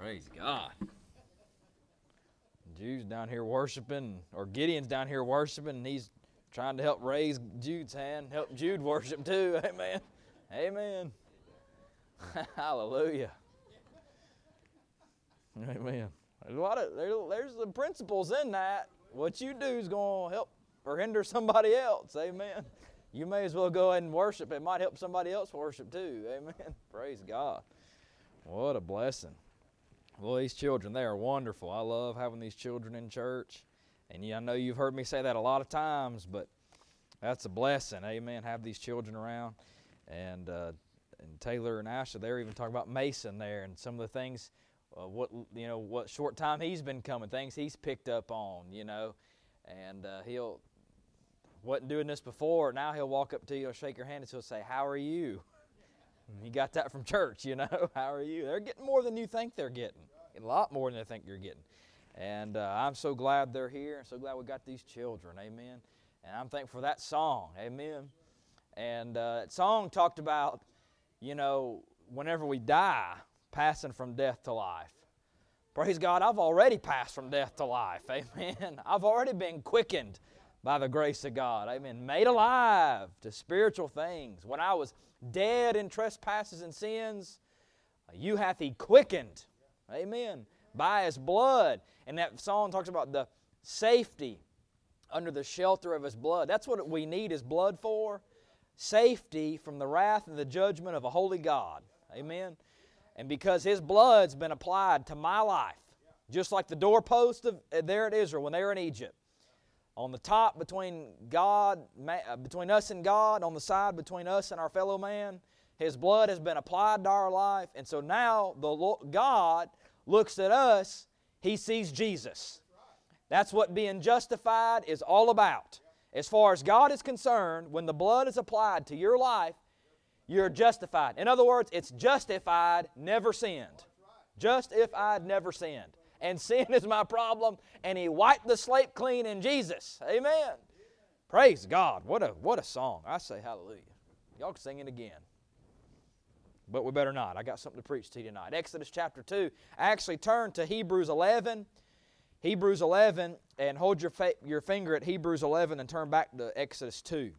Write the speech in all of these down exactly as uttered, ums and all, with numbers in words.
Praise God. Jude's down here worshiping, or Gideon's down here worshiping, and he's trying to help raise Jude's hand, help Jude worship too. Amen. Amen. Hallelujah. Amen. There's a lot of there, there's the principles in that. What you do is going to help or hinder somebody else. Amen. You may as well go ahead and worship. It might help somebody else worship too. Amen. Praise God. What a blessing. Well, these children, they are wonderful. I love having these children in church. And yeah, I know you've heard me say that a lot of times, but that's a blessing. Amen. Have these children around. And uh, and Taylor and Ashley, they were even talking about Mason there and some of the things, uh, what you know, what short time he's been coming, things he's picked up on, you know. And uh, he'll, wasn't doing this before, now he'll walk up to you, he'll shake your hand, and he'll say, "How are you?" And you got that from church, you know. How are you? They're getting more than you think they're getting. A lot more than they think you're getting. And uh, I'm so glad they're here. I'm so glad we got these children. Amen. And I'm thankful for that song. Amen. And uh, that song talked about, you know, whenever we die, passing from death to life. Praise God, I've already passed from death to life. Amen. I've already been quickened by the grace of God. Amen. Made alive to spiritual things. When I was dead in trespasses and sins, you hath He quickened. Amen. By His blood. And that song talks about the safety under the shelter of His blood. That's what we need His blood for. Safety from the wrath and the judgment of a holy God. Amen. And because His blood's been applied to my life, just like the doorpost of, there at Israel when they were in Egypt. On the top between God, between us and God, on the side between us and our fellow man, His blood has been applied to our life. And so now the Lord, God looks at us, He sees Jesus. That's what being justified is all about. As far as God is concerned, when the blood is applied to your life, you're justified. In other words, it's justified, never sinned. Justified, never sinned. And sin is my problem, and He wiped the slate clean in Jesus. Amen. Praise God. What a, what a song. I say hallelujah. Y'all can sing it again. But we better not. I got something to preach to you tonight. Exodus chapter two. Actually turn to Hebrews eleven. Hebrews eleven, and hold your, fa- your finger at Hebrews eleven and turn back to Exodus two.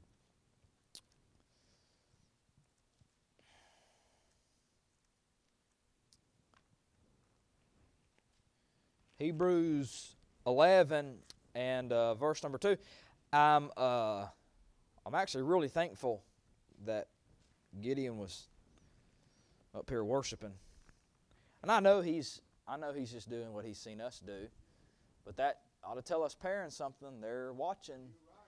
Hebrews eleven and uh, verse number two. I'm, uh, I'm actually really thankful that Gideon was up here worshiping. And I know he's I know he's just doing what he's seen us do. But that ought to tell us parents something. They're watching.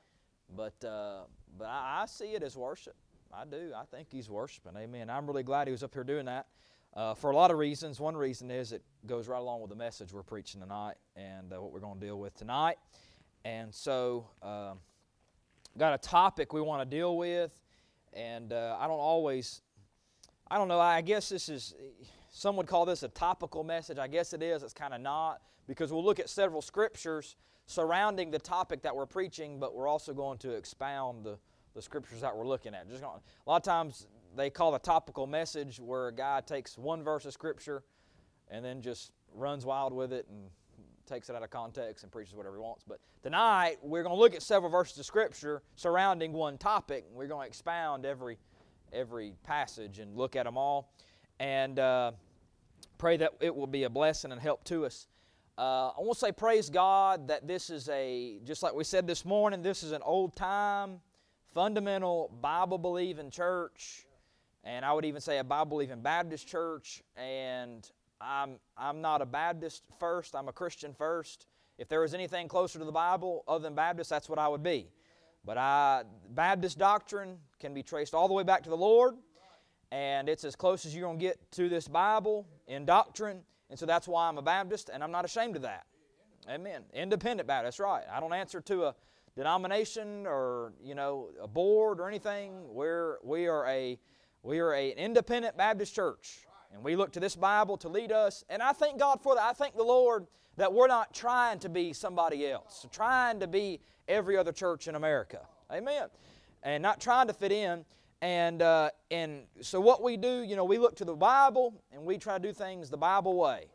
But uh, but I, I see it as worship. I do. I think he's worshiping. Amen. I'm really glad he was up here doing that uh, for a lot of reasons. One reason is it goes right along with the message we're preaching tonight and uh, what we're going to deal with tonight. And so uh, got a topic we want to deal with. And uh, I don't always... I don't know, I guess this is, some would call this a topical message. I guess it is, it's kind of not, because we'll look at several scriptures surrounding the topic that we're preaching, but we're also going to expound the, the scriptures that we're looking at. Just going, a lot of times they call a topical message where a guy takes one verse of scripture and then just runs wild with it and takes it out of context and preaches whatever he wants. But tonight, we're going to look at several verses of scripture surrounding one topic, and we're going to expound every every passage and look at them all, and uh, pray that it will be a blessing and help to us. Uh, I want to say praise God that this is a, just like we said this morning, this is an old-time, fundamental, Bible-believing church, and I would even say a Bible-believing Baptist church, and I'm, I'm not a Baptist first, I'm a Christian first. If there was anything closer to the Bible other than Baptist, that's what I would be. But I, Baptist doctrine can be traced all the way back to the Lord, and it's as close as you're going to get to this Bible in doctrine, and so that's why I'm a Baptist, and I'm not ashamed of that. Amen. Independent Baptist, that's right. I don't answer to a denomination or, you know, a board or anything. We're, we are a we are an independent Baptist church, and we look to this Bible to lead us, and I thank God for that. I thank the Lord that we're not trying to be somebody else, trying to be every other church in America. Amen. And not trying to fit in. And uh, and so what we do, you know, we look to the Bible and we try to do things the Bible way.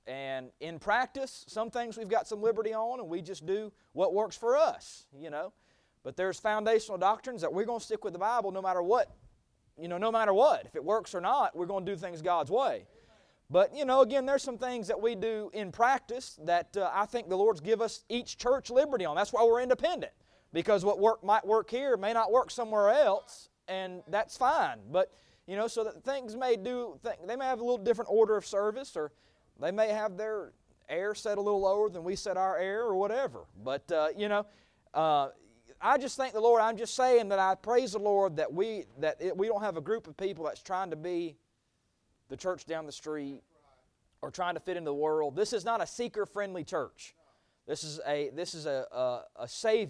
And in practice, some things we've got some liberty on, and we just do what works for us, you know. But there's foundational doctrines that we're going to stick with the Bible no matter what, you know, no matter what. If it works or not, we're going to do things God's way. But, you know, again, there's some things that we do in practice that uh, I think the Lord's give us each church liberty on. That's why we're independent. Because what work might work here may not work somewhere else, and that's fine. But, you know, so that things may do, they may have a little different order of service, or they may have their air set a little lower than we set our air, or whatever. But, uh, you know, uh, I just thank the Lord. I'm just saying that I praise the Lord that we, that it, we don't have a group of people that's trying to be the church down the street or trying to fit into the world. This is not a seeker-friendly church. This is a, this is a, a, a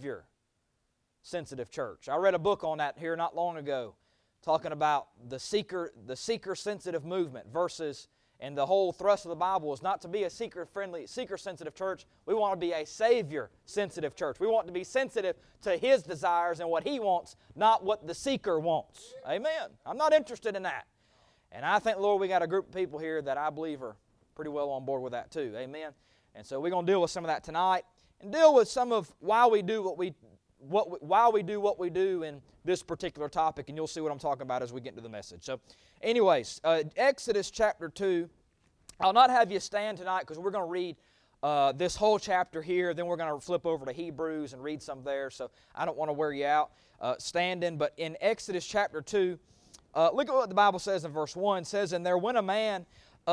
Savior-sensitive church. I read a book on that here not long ago, talking about the seeker, the seeker-sensitive movement versus, and the whole thrust of the Bible is not to be a seeker-friendly, seeker-sensitive church. We want to be a Savior-sensitive church. We want to be sensitive to His desires and what He wants, not what the seeker wants. Amen. I'm not interested in that. And I think, Lord, we got a group of people here that I believe are pretty well on board with that too. Amen. And so we're going to deal with some of that tonight and deal with some of why we do what we what we, why we do what we do in this particular topic, and you'll see what I'm talking about as we get into the message. So anyways, uh, Exodus chapter two. I'll not have you stand tonight because we're going to read uh, this whole chapter here. Then we're going to flip over to Hebrews and read some there. So I don't want to wear you out uh, standing. But in Exodus chapter two, Uh, look at what the Bible says in verse one. It says, "And there went a man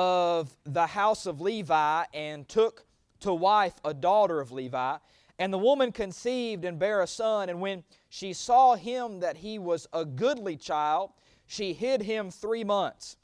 of the house of Levi, and took to wife a daughter of Levi. And the woman conceived and bare a son. And when she saw him that he was a goodly child, she hid him three months.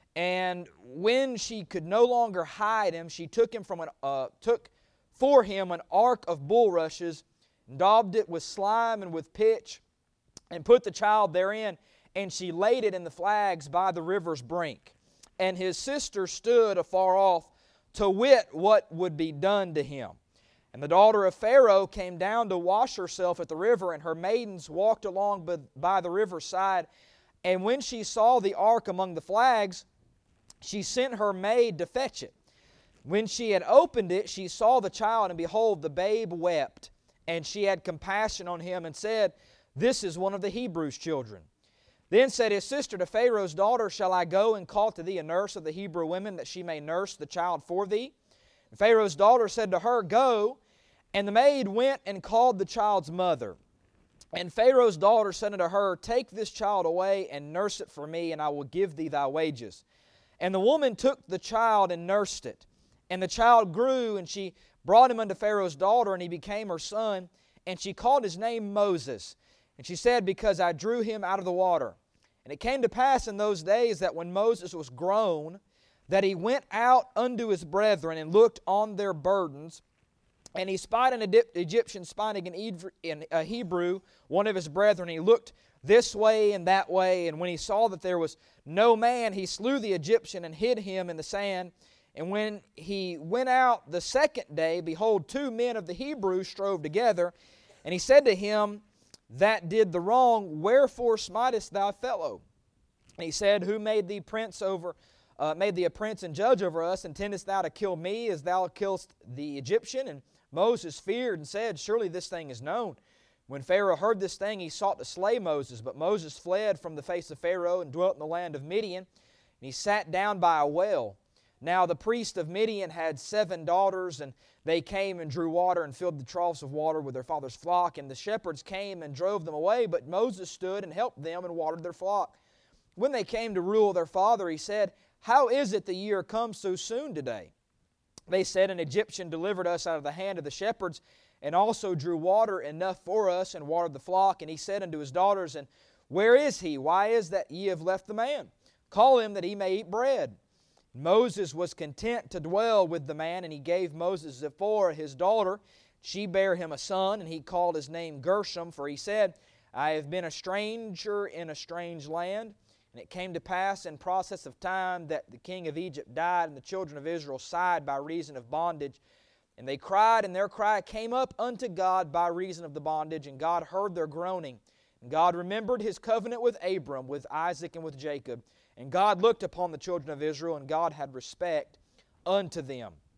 And when she could no longer hide him, she took him from an uh, took for him an ark of bulrushes, and daubed it with slime and with pitch, and put the child therein. And she laid it in the flags by the river's brink. And his sister stood afar off to wit what would be done to him. And the daughter of Pharaoh came down to wash herself at the river, and her maidens walked along by the river's side. And when she saw the ark among the flags, she sent her maid to fetch it. When she had opened it, she saw the child, and behold, the babe wept. And she had compassion on him, and said, This is one of the Hebrews' children. Then said his sister to Pharaoh's daughter, Shall I go and call to thee a nurse of the Hebrew women, that she may nurse the child for thee? And Pharaoh's daughter said to her, Go. And the maid went and called the child's mother. And Pharaoh's daughter said unto her, Take this child away and nurse it for me, and I will give thee thy wages. And the woman took the child and nursed it. And the child grew, and she brought him unto Pharaoh's daughter, and he became her son. And she called his name Moses. And she said, Because I drew him out of the water. And it came to pass in those days that when Moses was grown, that he went out unto his brethren and looked on their burdens. And he spied an Egyptian spying in a Hebrew, one of his brethren. He looked this way and that way. And when he saw that there was no man, he slew the Egyptian and hid him in the sand. And when he went out the second day, behold, two men of the Hebrews strove together. And he said to him that did the wrong, Wherefore smitest thou fellow? And he said, Who made thee prince over, uh, made thee a prince and judge over us? Intendest thou to kill me as thou killest the Egyptian? And Moses feared and said, Surely this thing is known. When Pharaoh heard this thing, he sought to slay Moses. But Moses fled from the face of Pharaoh and dwelt in the land of Midian. And he sat down by a well. Now the priest of Midian had seven daughters, and they came and drew water and filled the troughs of water with their father's flock. And the shepherds came and drove them away, but Moses stood and helped them and watered their flock. When they came to rule their father, he said, How is it the year comes so soon today? They said, An Egyptian delivered us out of the hand of the shepherds, and also drew water enough for us, and watered the flock. And he said unto his daughters, And where is he? Why is that ye have left the man? Call him that he may eat bread. Moses was content to dwell with the man, and he gave Moses Zipporah his daughter. She bare him a son, and he called his name Gershom, for he said, I have been a stranger in a strange land. And it came to pass in process of time that the king of Egypt died, and the children of Israel sighed by reason of bondage. And they cried, and their cry came up unto God by reason of the bondage, and God heard their groaning. And God remembered His covenant with Abram, with Isaac, and with Jacob. And God looked upon the children of Israel, and God had respect unto them.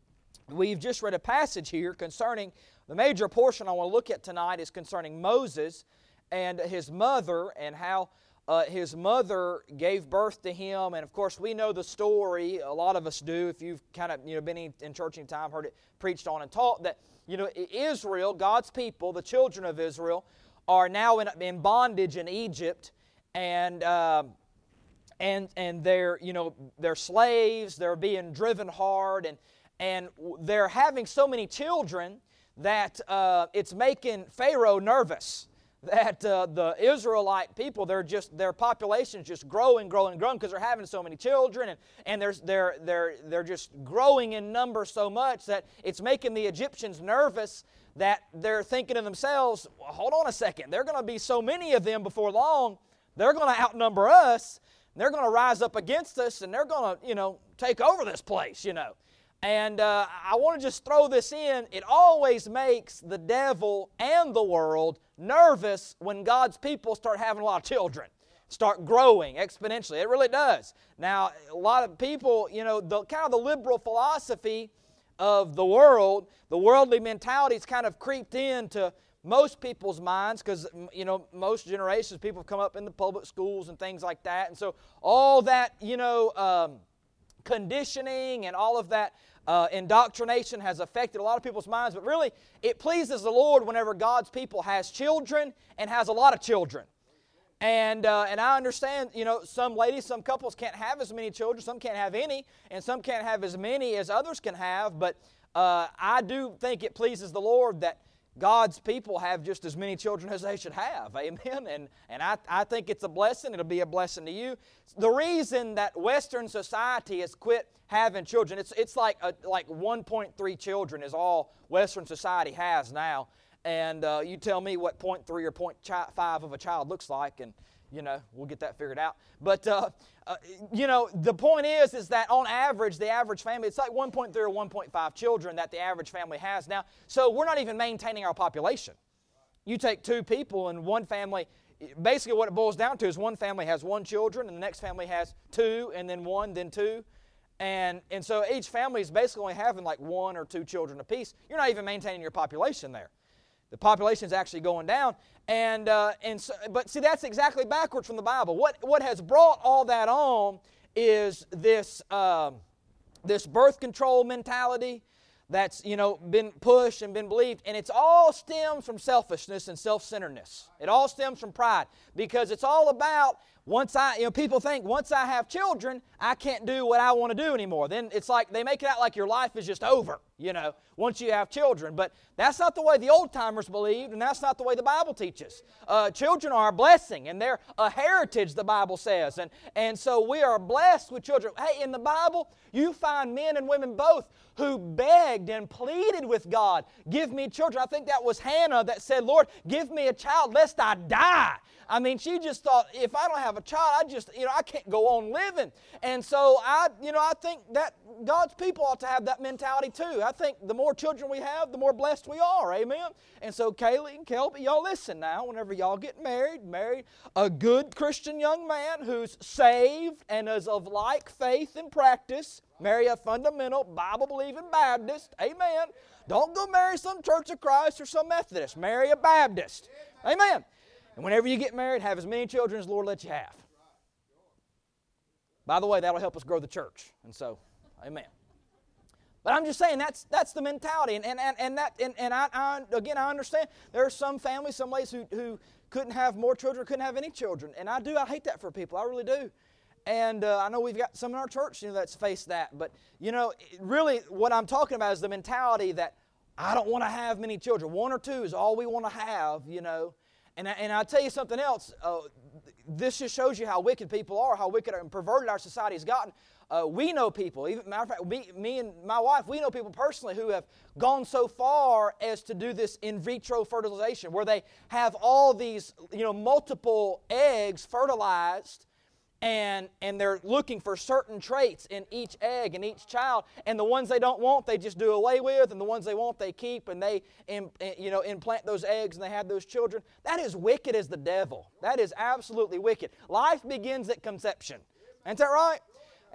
we've just read a passage here concerning, the major portion I want to look at tonight is concerning Moses and his mother, and how uh, his mother gave birth to him. And of course we know the story, a lot of us do, if you've kind of you know been in, in church any time, heard it preached on and taught, that you know Israel, God's people, the children of Israel, are now in, in bondage in Egypt, and uh, and and they're you know they're slaves, they're being driven hard, and and they're having so many children that uh, it's making Pharaoh nervous. That uh, the Israelite people, they're just their population's just growing, growing, growing because they're having so many children, and and they're they're they're they're just growing in number so much that it's making the Egyptians nervous. That they're thinking to themselves, well, hold on a second, there are going to be so many of them before long, they're going to outnumber us, they're going to rise up against us, and they're going to you know take over this place, you know. And uh, I want to just throw this in. It always makes the devil and the world nervous when God's people start having a lot of children, start growing exponentially. It really does. Now, a lot of people, you know, the kind of the liberal philosophy of the world, the worldly mentality has kind of creeped into most people's minds because, you know, most generations, people have come up in the public schools and things like that. And so all that, you know, um, conditioning and all of that uh, indoctrination has affected a lot of people's minds, but really it pleases the Lord whenever God's people has children and has a lot of children. And uh, and I understand, you know, some ladies, some couples can't have as many children, some can't have any, and some can't have as many as others can have, but uh, I do think it pleases the Lord that God's people have just as many children as they should have. Amen? And and I, I think it's a blessing. It'll be a blessing to you. The reason that Western society has quit having children, it's it's like a, like one point three children is all Western society has now. And uh, you tell me what point three or point five of a child looks like, and you know we'll get that figured out. But uh, uh, you know the point is is that on average, the average family, it's like one point three or one point five children that the average family has now. So we're not even maintaining our population. You take two people and one family. Basically, what it boils down to is one family has one children, and the next family has two, and then one, then two. And, and so each family is basically only having like one or two children apiece. You're not even maintaining your population there. The population is actually going down. And, uh, and so, but see, that's exactly backwards from the Bible. What, what has brought all that on is this, um, this birth control mentality that's, you know, been pushed and been believed. And it's all stems from selfishness and self-centeredness. It all stems from pride. Because it's all about, once I, you know, people think once I have children, I can't do what I want to do anymore. Then it's like, they make it out like your life is just over, you know, once you have children. But that's not the way the old-timers believed, and that's not the way the Bible teaches. Uh, children are a blessing, and they're a heritage, the Bible says. And, and so we are blessed with children. Hey, in the Bible, you find men and women both who begged and pleaded with God, give me children. I think that was Hannah that said, Lord, give me a child lest I die. I mean, she just thought, if I don't have a child, I just, you know, I can't go on living. And so I, you know, I think that God's people ought to have that mentality too. I think the more children we have, the more blessed we are. Amen? And so Kaylee and Kelby, y'all listen now, whenever y'all get married, marry a good Christian young man who's saved and is of like faith and practice. Marry a fundamental Bible-believing Baptist. Amen. Don't go marry some Church of Christ or some Methodist. Marry a Baptist. Amen. And whenever you get married, have as many children as the Lord lets you have. By the way, that'll help us grow the church. And so, amen. But I'm just saying that's that's the mentality. And and, and, and that and, and I, I again I understand there are some families, some ladies who, who couldn't have more children, couldn't have any children. And I do, I hate that for people. I really do. And uh, I know we've got some in our church, you know, that's faced that. But, you know, really what I'm talking about is the mentality that I don't want to have many children. One or two is all we want to have, you know. And, I, and I'll tell you something else. Uh, this just shows you how wicked people are, how wicked and perverted our society has gotten. Uh, we know people, even, matter of fact, me, me and my wife, we know people personally who have gone so far as to do this in vitro fertilization, where they have all these, you know, multiple eggs fertilized, And, and they're looking for certain traits in each egg and each child, and the ones they don't want they just do away with, and the ones they want they keep, and they im, you know, implant those eggs and they have those children. That is wicked as the devil. That is absolutely wicked. Life begins at conception. Isn't that right?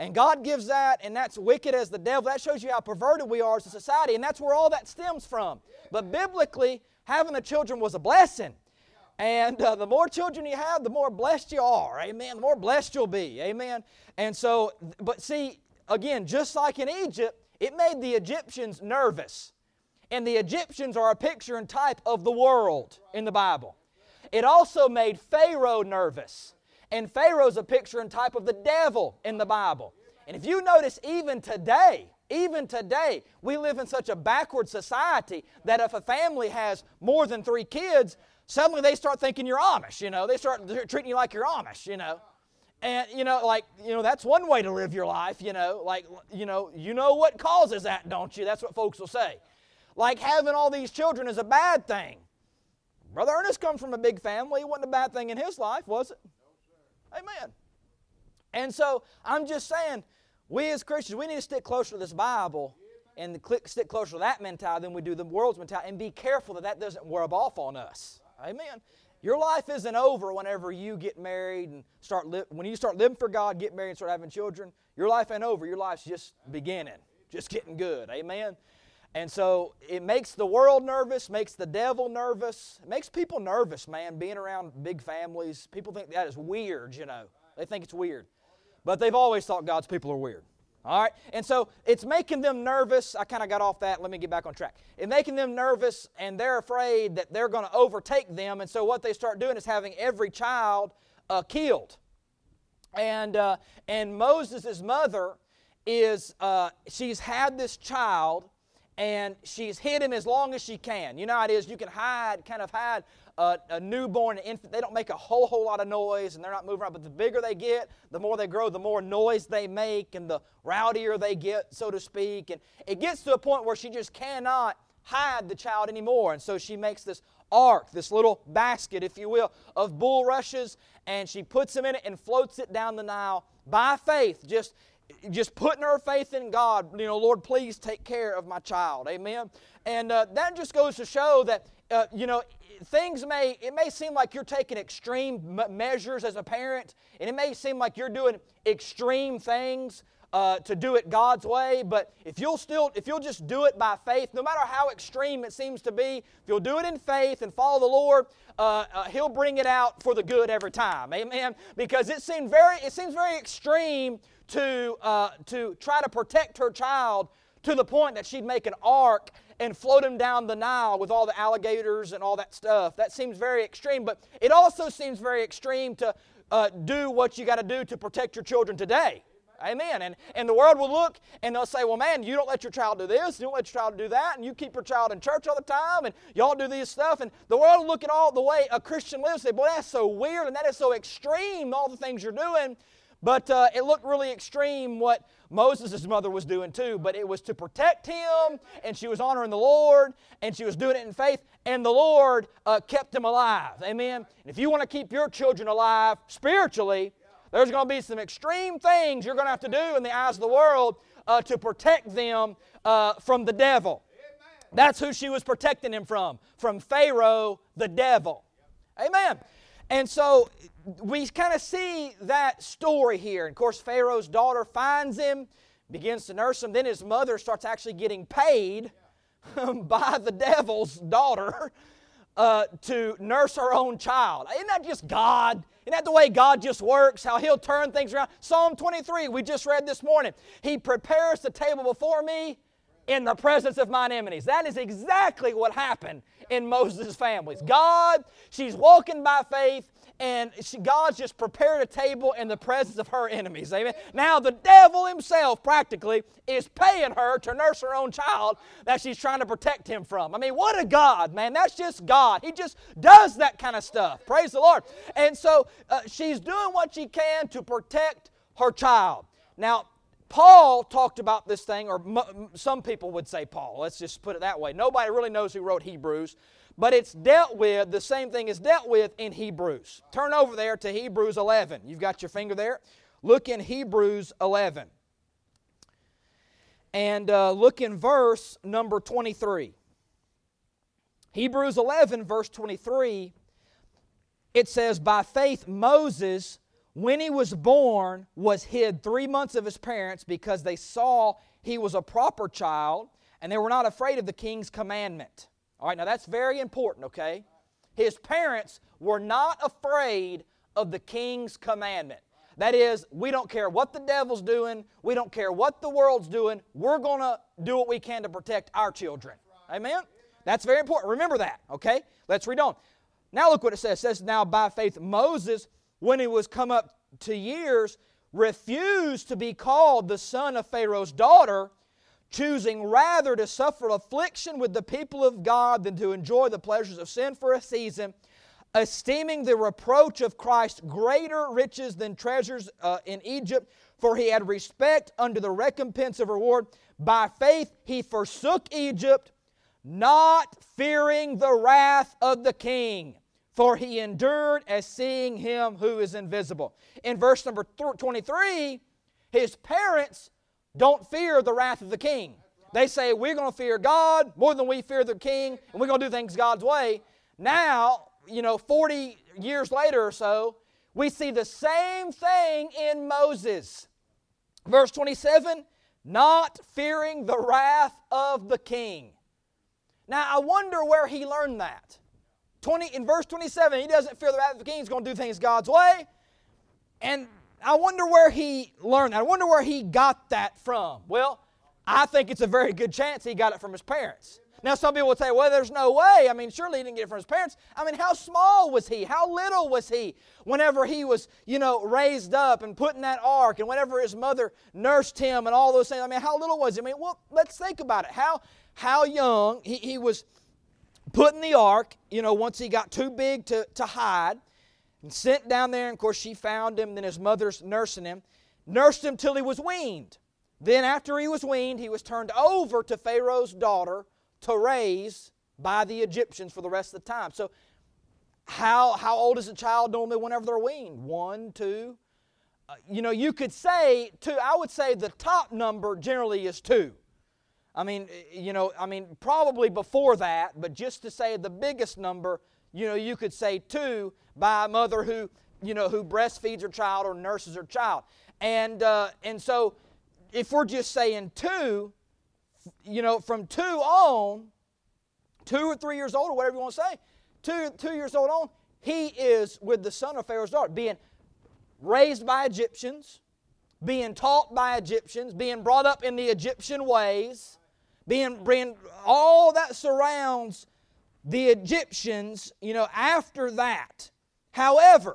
And God gives that, and that's wicked as the devil. That shows you how perverted we are as a society, and that's where all that stems from. But biblically, having the children was a blessing. And uh, the more children you have, the more blessed you are. Amen. The more blessed you'll be. Amen. And so, but see, again, just like in Egypt, it made the Egyptians nervous. And the Egyptians are a picture and type of the world in the Bible. It also made Pharaoh nervous. And Pharaoh's a picture and type of the devil in the Bible. And if you notice, even today, even today, we live in such a backward society that if a family has more than three kids, suddenly they start thinking you're Amish, you know. They start treating you like you're Amish, you know. And, you know, like, you know, that's one way to live your life, you know. Like, you know, you know what causes that, don't you? That's what folks will say. Like having all these children is a bad thing. Brother Ernest comes from a big family. It wasn't a bad thing in his life, was it? Amen. And so I'm just saying, we as Christians, we need to stick closer to this Bible and stick closer to that mentality than we do the world's mentality, and be careful that that doesn't rub off on us. Amen. Your life isn't over whenever you get married and start li- when you start living for God, get married and start having children. Your life ain't over. Your life's just beginning, just getting good. Amen. And so it makes the world nervous, makes the devil nervous. It makes people nervous, man, being around big families. People think that is weird, you know. They think it's weird. But they've always thought God's people are weird. All right? And so it's making them nervous. I kind of got off that. Let me get back on track. It's making them nervous, and they're afraid that they're going to overtake them. And so what they start doing is having every child uh, killed. And, uh, and Moses' mother is, uh, she's had this child, and she's hid him as long as she can. You know how it is. You can hide, kind of hide a, a newborn infant. They don't make a whole, whole lot of noise, and they're not moving around. But the bigger they get, the more they grow, the more noise they make, and the rowdier they get, so to speak. And it gets to a point where she just cannot hide the child anymore. And so she makes this ark, this little basket, if you will, of bulrushes, and she puts them in it and floats it down the Nile by faith, just Just putting her faith in God, you know, Lord, please take care of my child. Amen. And uh, that just goes to show that, uh, you know, things may, it may seem like you're taking extreme m- measures as a parent, and it may seem like you're doing extreme things uh, to do it God's way, but if you'll still, if you'll just do it by faith, no matter how extreme it seems to be, if you'll do it in faith and follow the Lord, uh, uh, He'll bring it out for the good every time. Amen. Because it seemed very, it seems very extreme to uh, to try to protect her child to the point that she'd make an ark and float him down the Nile with all the alligators and all that stuff. That seems very extreme, but it also seems very extreme to uh, do what you got to do to protect your children today. Amen. And, and the world will look and they'll say, well, man, you don't let your child do this, you don't let your child do that, and you keep your child in church all the time, and y'all do these stuff. And the world will look at all the way a Christian lives and say, boy, that's so weird and that is so extreme, all the things you're doing. But uh, it looked really extreme what Moses' mother was doing too. But it was to protect him, and she was honoring the Lord, and she was doing it in faith, and the Lord uh, kept him alive. Amen? And if you want to keep your children alive spiritually, there's going to be some extreme things you're going to have to do in the eyes of the world uh, to protect them uh, from the devil. That's who she was protecting him from, from Pharaoh, the devil. Amen. And so we kind of see that story here. And of course, Pharaoh's daughter finds him, begins to nurse him. Then his mother starts actually getting paid by the devil's daughter uh, to nurse her own child. Isn't that just God? Isn't that the way God just works? How He'll turn things around? Psalm twenty-three, we just read this morning. He prepares the table before me in the presence of mine enemies. That is exactly what happened in Moses' families. God, she's walking by faith, and she, God's just prepared a table in the presence of her enemies. Amen. Now the devil himself practically is paying her to nurse her own child that she's trying to protect him from. I mean, what a God, man. That's just God. He just does that kind of stuff. Praise the Lord. And so uh, she's doing what she can to protect her child. Now, Paul talked about this thing, or m- some people would say Paul. Let's just put it that way. Nobody really knows who wrote Hebrews, but it's dealt with, the same thing is dealt with in Hebrews. Turn over there to Hebrews eleven. You've got your finger there. Look in Hebrews eleven. And uh, look in verse number twenty-three. Hebrews eleven, verse twenty-three, it says, by faith Moses, when he was born, was hid three months of his parents because they saw he was a proper child and they were not afraid of the king's commandment. All right, now that's very important, okay? His parents were not afraid of the king's commandment. That is, we don't care what the devil's doing. We don't care what the world's doing. We're going to do what we can to protect our children. Amen? That's very important. Remember that, okay? Let's read on. Now look what it says. It says, now by faith Moses, when he was come up to years, refused to be called the son of Pharaoh's daughter, choosing rather to suffer affliction with the people of God than to enjoy the pleasures of sin for a season, esteeming the reproach of Christ greater riches than treasures uh, in Egypt, for he had respect unto the recompense of reward. By faith he forsook Egypt, not fearing the wrath of the king, for he endured as seeing him who is invisible. In verse number twenty-three, his parents don't fear the wrath of the king. They say, we're going to fear God more than we fear the king, and we're going to do things God's way. Now, you know, forty years later or so, we see the same thing in Moses. Verse twenty-seven, not fearing the wrath of the king. Now, I wonder where he learned that. twenty, in verse twenty-seven, he doesn't fear the wrath of the king. He's going to do things God's way. And I wonder where he learned that. I wonder where he got that from. Well, I think it's a very good chance he got it from his parents. Now, some people would say, well, there's no way. I mean, surely he didn't get it from his parents. I mean, how small was he? How little was he whenever he was, you know, raised up and put in that ark, and whenever his mother nursed him and all those things? I mean, how little was he? I mean, well, let's think about it. How, how young he, he was put in the ark, you know, once he got too big to, to hide, and sent down there, and of course she found him, then his mother's nursing him, nursed him till he was weaned. Then after he was weaned, he was turned over to Pharaoh's daughter to raise by the Egyptians for the rest of the time. So how, how old is a child normally whenever they're weaned? One, two? Uh, you know, you could say two. I would say the top number generally is two. I mean, you know, I mean, probably before that, but just to say the biggest number, you know, you could say two by a mother who, you know, who breastfeeds her child or nurses her child. And, uh, and so if we're just saying two, you know, from two on, two or three years old or whatever you want to say, two, two years old on, he is with the son of Pharaoh's daughter, being raised by Egyptians, being taught by Egyptians, being brought up in the Egyptian ways, being, being all that surrounds the Egyptians, you know, after that. However,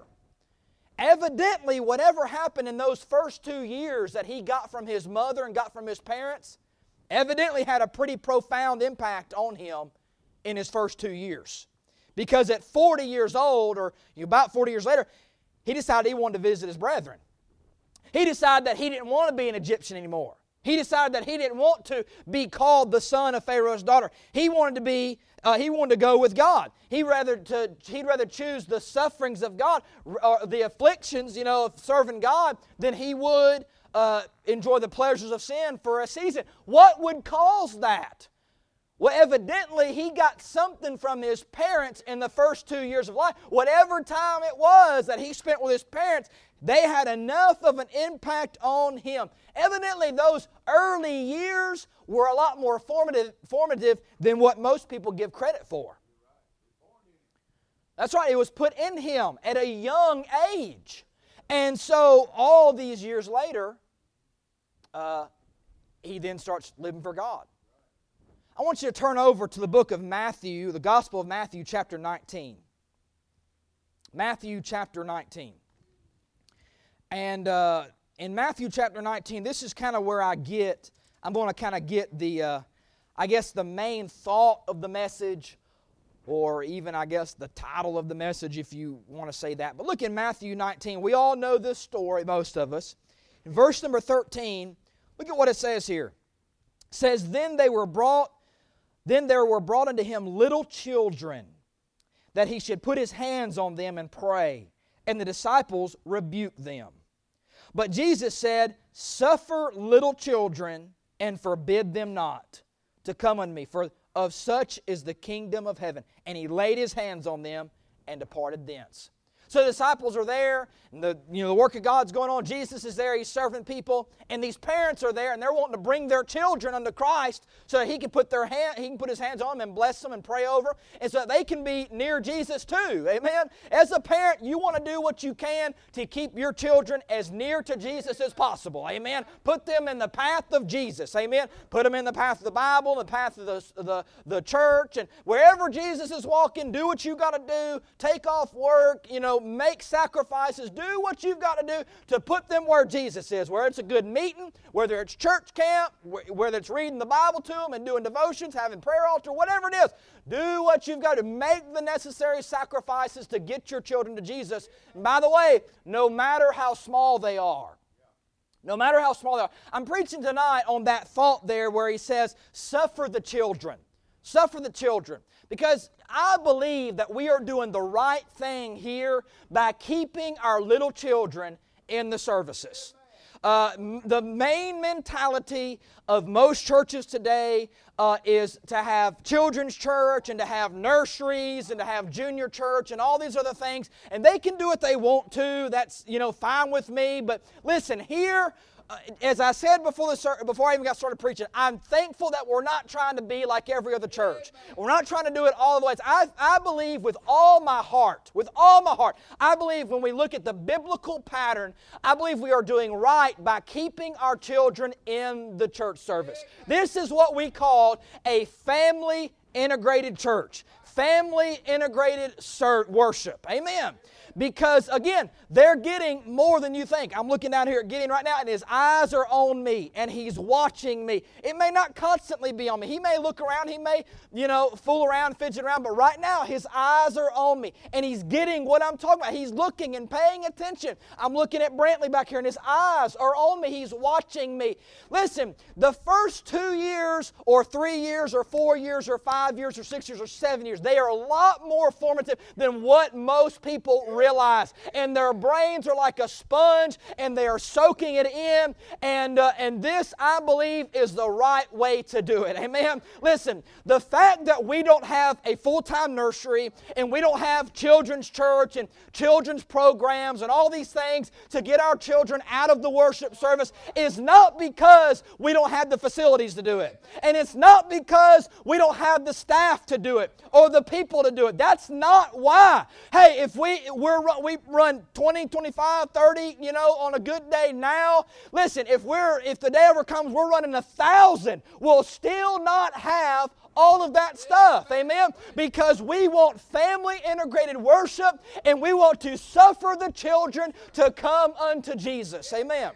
evidently whatever happened in those first two years that he got from his mother and got from his parents, evidently had a pretty profound impact on him in his first two years. Because at forty years old, or about forty years later, he decided he wanted to visit his brethren. He decided that he didn't want to be an Egyptian anymore. He decided that he didn't want to be called the son of Pharaoh's daughter. He wanted to be, uh, he wanted to go with God. He rather to, he'd rather choose the sufferings of God, or the afflictions, you know, of serving God, than he would uh, enjoy the pleasures of sin for a season. What would cause that? Well, evidently he got something from his parents in the first two years of life. Whatever time it was that he spent with his parents, they had enough of an impact on him. Evidently, those early years were a lot more formative, formative than what most people give credit for. That's right, it was put in him at a young age. And so, all these years later, uh, he then starts living for God. I want you to turn over to the book of Matthew, the Gospel of Matthew, chapter nineteen. Matthew, chapter nineteen. And uh, in Matthew chapter nineteen, this is kind of where I get, I'm going to kind of get the, uh, I guess the main thought of the message, or even, I guess, the title of the message, if you want to say that. But look in Matthew nineteen. We all know this story, most of us. In verse number thirteen, look at what it says here. It says, Then they were brought, then there were brought unto him little children, that he should put his hands on them and pray. And the disciples rebuked them. But Jesus said, Suffer little children, and forbid them not to come unto me, for of such is the kingdom of heaven. And he laid his hands on them and departed thence. So the disciples are there, and the, you know, the work of God's going on. Jesus is there, He's serving people, and these parents are there, and they're wanting to bring their children unto Christ so that He can put their hand, He can put His hands on them and bless them and pray over, and so that they can be near Jesus too. Amen? As a parent, you want to do what you can to keep your children as near to Jesus as possible. Amen? Put them in the path of Jesus. Amen? Put them in the path of the Bible, the path of the, the, the church, and wherever Jesus is walking, do what you got to do. Take off work, you know, make sacrifices. Do what you've got to do to put them where Jesus is, where it's a good meeting, whether it's church camp, whether it's reading the Bible to them and doing devotions, having prayer altar, whatever it is. Do what you've got to. Make the necessary sacrifices to get your children to Jesus. And by the way, no matter how small they are, no matter how small they are. I'm preaching tonight on that thought there where he says, suffer the children. Suffer the children. Because I believe that we are doing the right thing here by keeping our little children in the services. Uh, the main mentality of most churches today uh, is to have children's church and to have nurseries and to have junior church and all these other things. And they can do what they want to. That's, you know, fine with me. But listen, here, uh, as I said before, the, before I even got started preaching, I'm thankful that we're not trying to be like every other church. We're not trying to do it all the ways. I, I believe with all my heart, with all my heart, I believe when we look at the biblical pattern, I believe we are doing right by keeping our children in the church service. This is what we call a family integrated church. Family integrated worship. Amen. Because, again, they're getting more than you think. I'm looking down here at Gideon right now, and his eyes are on me, and he's watching me. It may not constantly be on me. He may look around. He may, you know, fool around, fidget around. But right now, his eyes are on me, and he's getting what I'm talking about. He's looking and paying attention. I'm looking at Brantley back here, and his eyes are on me. He's watching me. Listen, the first two years or three years or four years or five years or six years or seven years, they are a lot more formative than what most people realize. Realize, and their brains are like a sponge, and they are soaking it in. And uh, and this, I believe, is the right way to do it. Amen. Listen, the fact that we don't have a full-time nursery, and we don't have children's church and children's programs and all these things to get our children out of the worship service is not because we don't have the facilities to do it, and it's not because we don't have the staff to do it or the people to do it. That's not why. Hey, if we we're we run twenty, twenty-five, thirty, you know, on a good day now. Listen, if we're if the day ever comes we're running a thousand, we'll still not have all of that stuff. Amen? Because we want family integrated worship, and we want to suffer the children to come unto Jesus. Amen.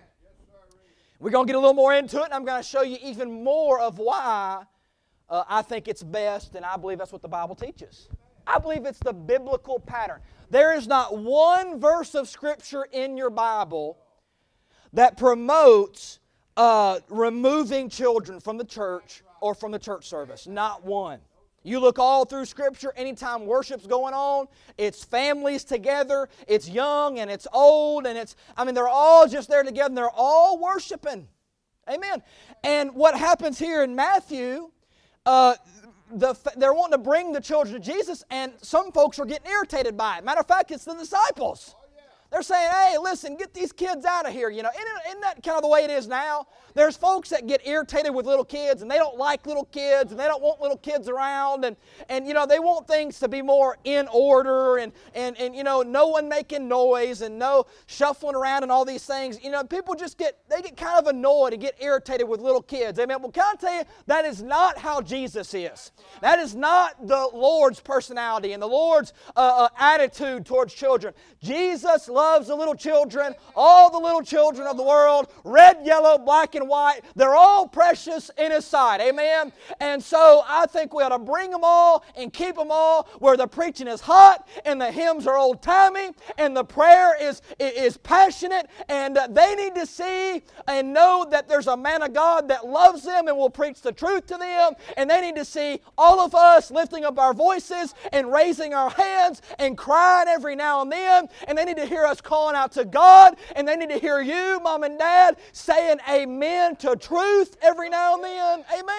We're going to get a little more into it, and I'm going to show you even more of why uh, I think it's best, and I believe that's what the Bible teaches. I believe it's the biblical pattern. There is not one verse of Scripture in your Bible that promotes uh, removing children from the church or from the church service. Not one. You look all through Scripture, anytime worship's going on, it's families together, it's young and it's old, and it's, I mean, they're all just there together, and they're all worshiping. Amen. And what happens here in Matthew, uh, The, they're wanting to bring the children to Jesus, and some folks are getting irritated by it. Matter of fact, it's the disciples. They're saying, hey, listen, get these kids out of here. You know, isn't, isn't that kind of the way it is now? There's folks that get irritated with little kids, and they don't like little kids, and they don't want little kids around, and, and you know, they want things to be more in order, and, and, and, you know, no one making noise, and no shuffling around and all these things. You know, people just get, they get kind of annoyed and get irritated with little kids. Amen. Well, can I tell you, that is not how Jesus is. That is not the Lord's personality and the Lord's uh, uh, attitude towards children. Jesus loves the little children, all the little children of the world, red, yellow, black, and white. They're all precious in His sight. Amen? And so I think we ought to bring them all and keep them all where the preaching is hot and the hymns are old-timey and the prayer is, is passionate, and they need to see and know that there's a man of God that loves them and will preach the truth to them, and they need to see all of us lifting up our voices and raising our hands and crying every now and then, and they need to hear us calling out to God, and they need to hear you, Mom and Dad, saying amen to truth every now and then. Amen.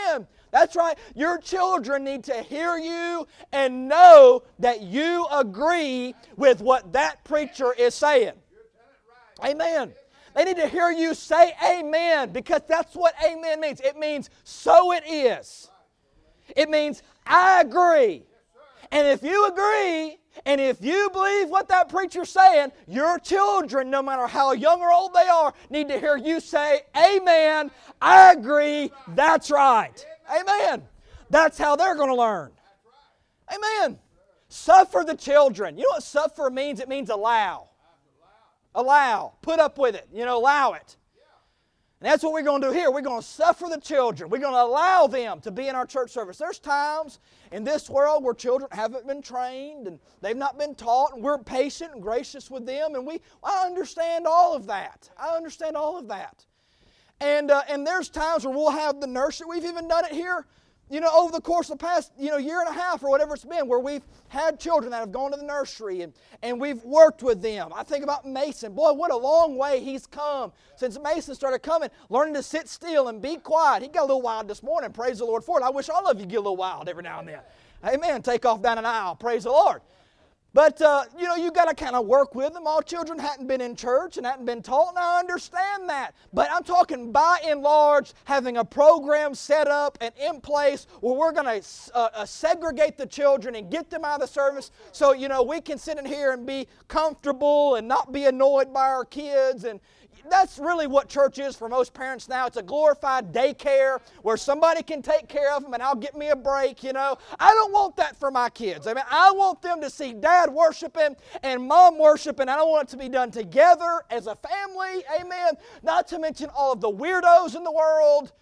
That's right. Your children need to hear you and know that you agree with what that preacher is saying. Amen. They need to hear you say amen, because that's what amen means. It means so it is. It means I agree. And if you agree, and if you believe what that preacher's saying, your children, no matter how young or old they are, need to hear you say, amen, I agree, that's right. Amen. That's how they're going to learn. Amen. Suffer the children. You know what suffer means? It means allow. Allow. Put up with it. You know, allow it. And that's what we're going to do here. We're going to suffer the children. We're going to allow them to be in our church service. There's times in this world where children haven't been trained and they've not been taught, and we're patient and gracious with them, and we I understand all of that. I understand all of that. And uh, and there's times where we'll have the nursery. We've even done it here, you know, over the course of the past, you know, year and a half or whatever it's been, where we've had children that have gone to the nursery and, and we've worked with them. I think about Mason. Boy, what a long way he's come since Mason started coming, learning to sit still and be quiet. He got a little wild this morning. Praise the Lord for it. I wish all of you get a little wild every now and then. Amen. Take off down an aisle. Praise the Lord. But, uh, you know, you got to kind of work with them. All children hadn't been in church and hadn't been taught, and I understand that. But I'm talking by and large, having a program set up and in place where we're going to uh, uh, segregate the children and get them out of the service so, you know, we can sit in here and be comfortable and not be annoyed by our kids. And that's really what church is for most parents now. It's a glorified daycare where somebody can take care of them and I'll get me a break, you know. I don't want that for my kids. I mean, I want them to see Dad worshiping and Mom worshiping. I don't want it to be done together as a family. Amen. Not to mention all of the weirdos in the world.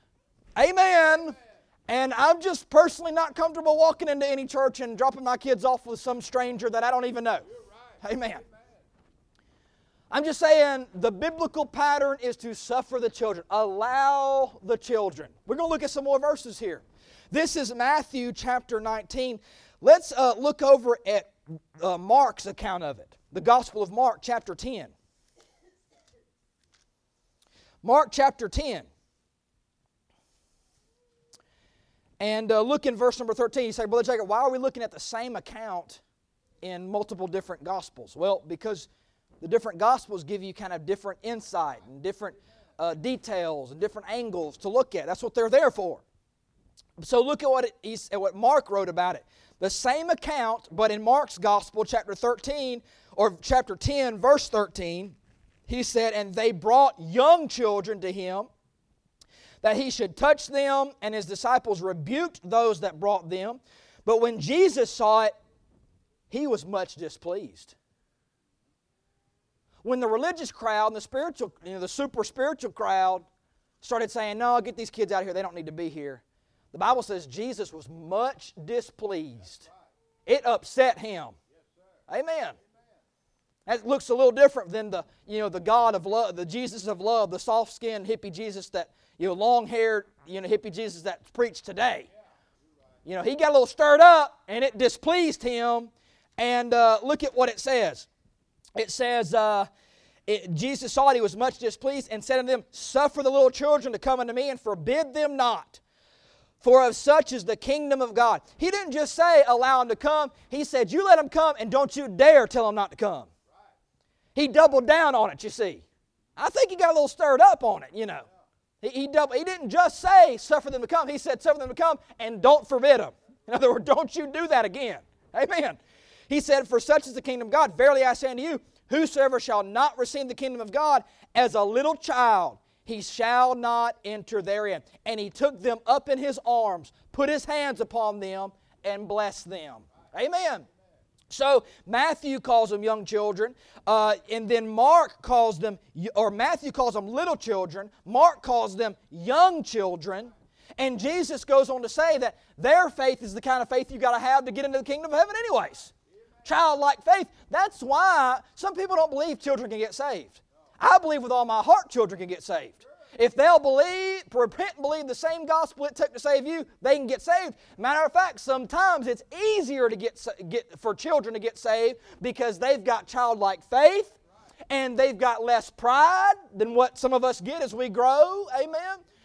Amen. And I'm just personally not comfortable walking into any church and dropping my kids off with some stranger that I don't even know. Amen. I'm just saying the biblical pattern is to suffer the children. Allow the children. We're going to look at some more verses here. This is Matthew chapter nineteen. Let's uh, look over at uh, Mark's account of it. The Gospel of Mark chapter ten. Mark chapter ten. And uh, look in verse number thirteen. You say, Brother Jacob, why are we looking at the same account in multiple different Gospels? Well, because the different Gospels give you kind of different insight and different uh, details and different angles to look at. That's what they're there for. So look at what, it, at what Mark wrote about it. The same account, but in Mark's Gospel, chapter thirteen, or chapter ten, verse thirteen, he said, and they brought young children to him, that he should touch them, and his disciples rebuked those that brought them. But when Jesus saw it, he was much displeased. When the religious crowd and the spiritual, you know, the super spiritual crowd started saying, no, get these kids out of here, they don't need to be here, the Bible says Jesus was much displeased. It upset him. Amen. That looks a little different than the, you know, the God of love, the Jesus of love, the soft-skinned hippie Jesus that, you know, long-haired, you know, hippie Jesus that's preached today. You know, he got a little stirred up and it displeased him. And uh, look at what it says. It says, uh, it, Jesus saw it, he was much displeased, and said unto them, suffer the little children to come unto me, and forbid them not. For of such is the kingdom of God. He didn't just say, allow them to come. He said, you let them come, and don't you dare tell them not to come. He doubled down on it, you see. I think he got a little stirred up on it, you know. He, he, doubled, he didn't just say, suffer them to come. He said, suffer them to come, and don't forbid them. In other words, don't you do that again. Amen. He said, for such is the kingdom of God. Verily I say unto you, whosoever shall not receive the kingdom of God as a little child, he shall not enter therein. And he took them up in his arms, put his hands upon them, and blessed them. Amen. So Matthew calls them young children, uh, and then Mark calls them, or Matthew calls them little children. Mark calls them young children. And Jesus goes on to say that their faith is the kind of faith you've got to have to get into the kingdom of heaven anyways. Childlike faith. That's why some people don't believe children can get saved. I believe with all my heart children can get saved. If they'll believe, repent and believe the same gospel it took to save you, they can get saved. Matter of fact, sometimes it's easier to get, get for children to get saved because they've got childlike faith and they've got less pride than what some of us get as we grow. Amen.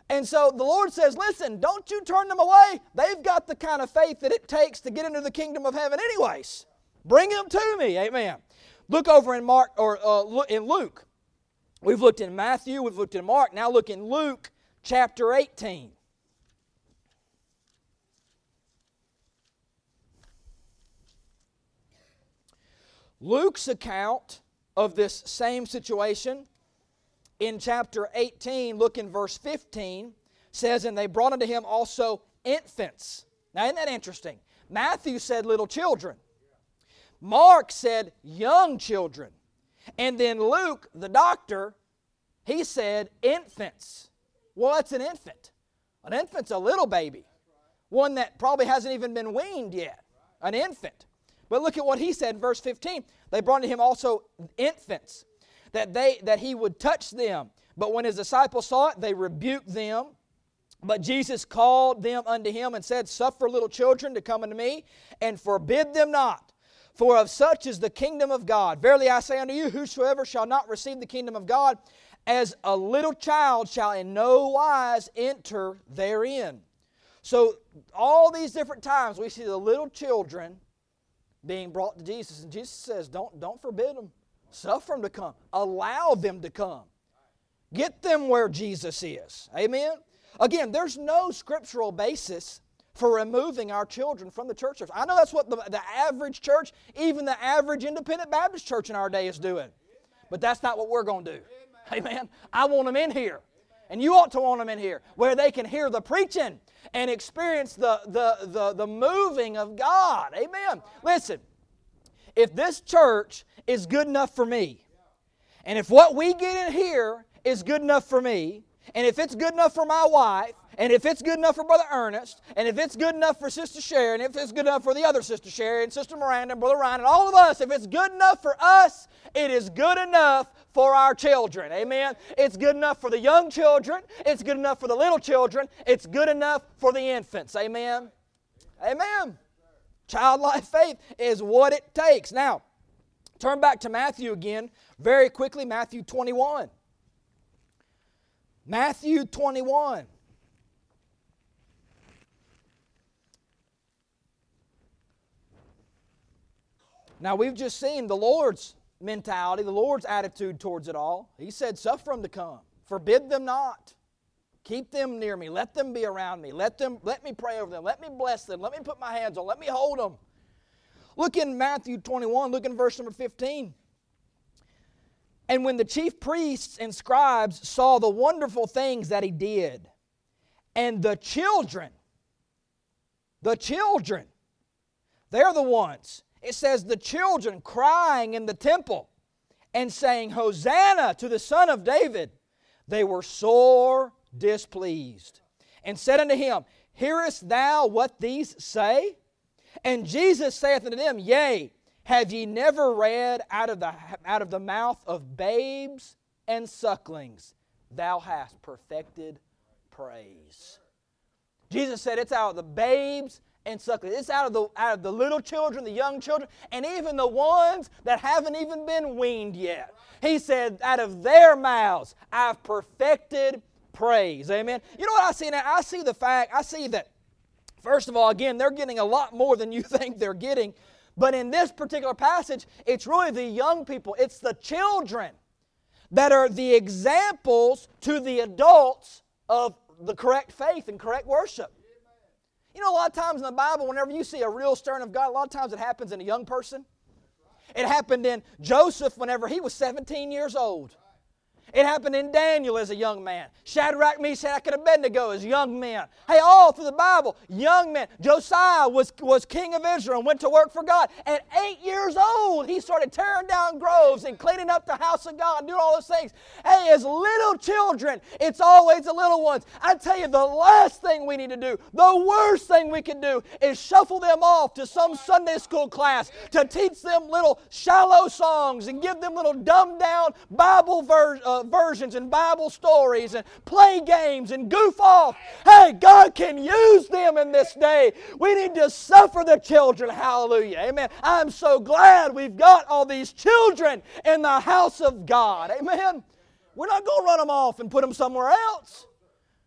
And so the Lord says, listen, don't you turn them away. They've got the kind of faith that it takes to get into the kingdom of heaven anyways. Bring them to me. Amen. Look over in Mark or uh, in Luke. We've looked in Matthew, we've looked in Mark. Now look in Luke chapter eighteen. Luke's account of this same situation in chapter eighteen, look in verse fifteen, says, and they brought unto him also infants. Now isn't that interesting? Matthew said little children. Mark said young children. And then Luke, the doctor, he said infants. Well, what's an infant? An infant's a little baby. One that probably hasn't even been weaned yet. An infant. But look at what he said in verse fifteen. They brought to him also infants, that they that he would touch them. But when his disciples saw it, they rebuked them. But Jesus called them unto him and said, suffer little children to come unto me, and forbid them not. For of such is the kingdom of God. Verily I say unto you, whosoever shall not receive the kingdom of God as a little child shall in no wise enter therein. So all these different times we see the little children being brought to Jesus. And Jesus says, don't, don't forbid them. Suffer them to come. Allow them to come. Get them where Jesus is. Amen? Again, there's no scriptural basis for removing our children from the church. I know that's what the, the average church, even the average independent Baptist church in our day is doing. But that's not what we're going to do. Amen? I want them in here. And you ought to want them in here where they can hear the preaching and experience the, the, the, the moving of God. Amen. Listen, if this church is good enough for me, and if what we get in here is good enough for me, and if it's good enough for my wife, and if it's good enough for Brother Ernest, and if it's good enough for Sister Sherry, and if it's good enough for the other Sister Sherry, and Sister Miranda, and Brother Ryan, and all of us, if it's good enough for us, it is good enough for our children. Amen? It's good enough for the young children. It's good enough for the little children. It's good enough for the infants. Amen? Amen. Childlike faith is what it takes. Now, turn back to Matthew again very quickly. Matthew twenty-one. Matthew twenty-one. Now, we've just seen the Lord's mentality, the Lord's attitude towards it all. He said, suffer them to come. Forbid them not. Keep them near me. Let them be around me. Let them, let me pray over them. Let me bless them. Let me put my hands on them. Let me hold them. Look in Matthew twenty-one. Look in verse number fifteen. And when the chief priests and scribes saw the wonderful things that he did, and the children, the children, they're the ones. It says the children crying in the temple and saying, Hosanna to the Son of David. They were sore displeased and said unto him, Hearest thou what these say? And Jesus saith unto them, Yea, have ye never read out of the, out of the mouth of babes and sucklings, thou hast perfected praise. Jesus said it's out of the babes and sucklings. It's out of the out of the little children, the young children, and even the ones that haven't even been weaned yet. He said, out of their mouths, I've perfected praise. Amen. You know what I see now? I see the fact, I see that, first of all, again, they're getting a lot more than you think they're getting. But in this particular passage, it's really the young people, it's the children that are the examples to the adults of the correct faith and correct worship. You know, a lot of times in the Bible, whenever you see a real stirring of God, a lot of times it happens in a young person. It happened in Joseph whenever he was seventeen years old. It happened in Daniel as a young man. Shadrach, Meshach, and Abednego as young men. Hey, all through the Bible, young men. Josiah was, was king of Israel and went to work for God. At eight years old, he started tearing down groves and cleaning up the house of God and doing all those things. Hey, as little children, it's always the little ones. I tell you, the last thing we need to do, the worst thing we can do is shuffle them off to some Sunday school class to teach them little shallow songs and give them little dumbed-down Bible versions. Uh, versions and Bible stories and play games and goof off. Hey, God can use them in this day. We need to suffer the children. Hallelujah. Amen. I'm so glad we've got all these children in the house of God. Amen. We're not going to run them off and put them somewhere else.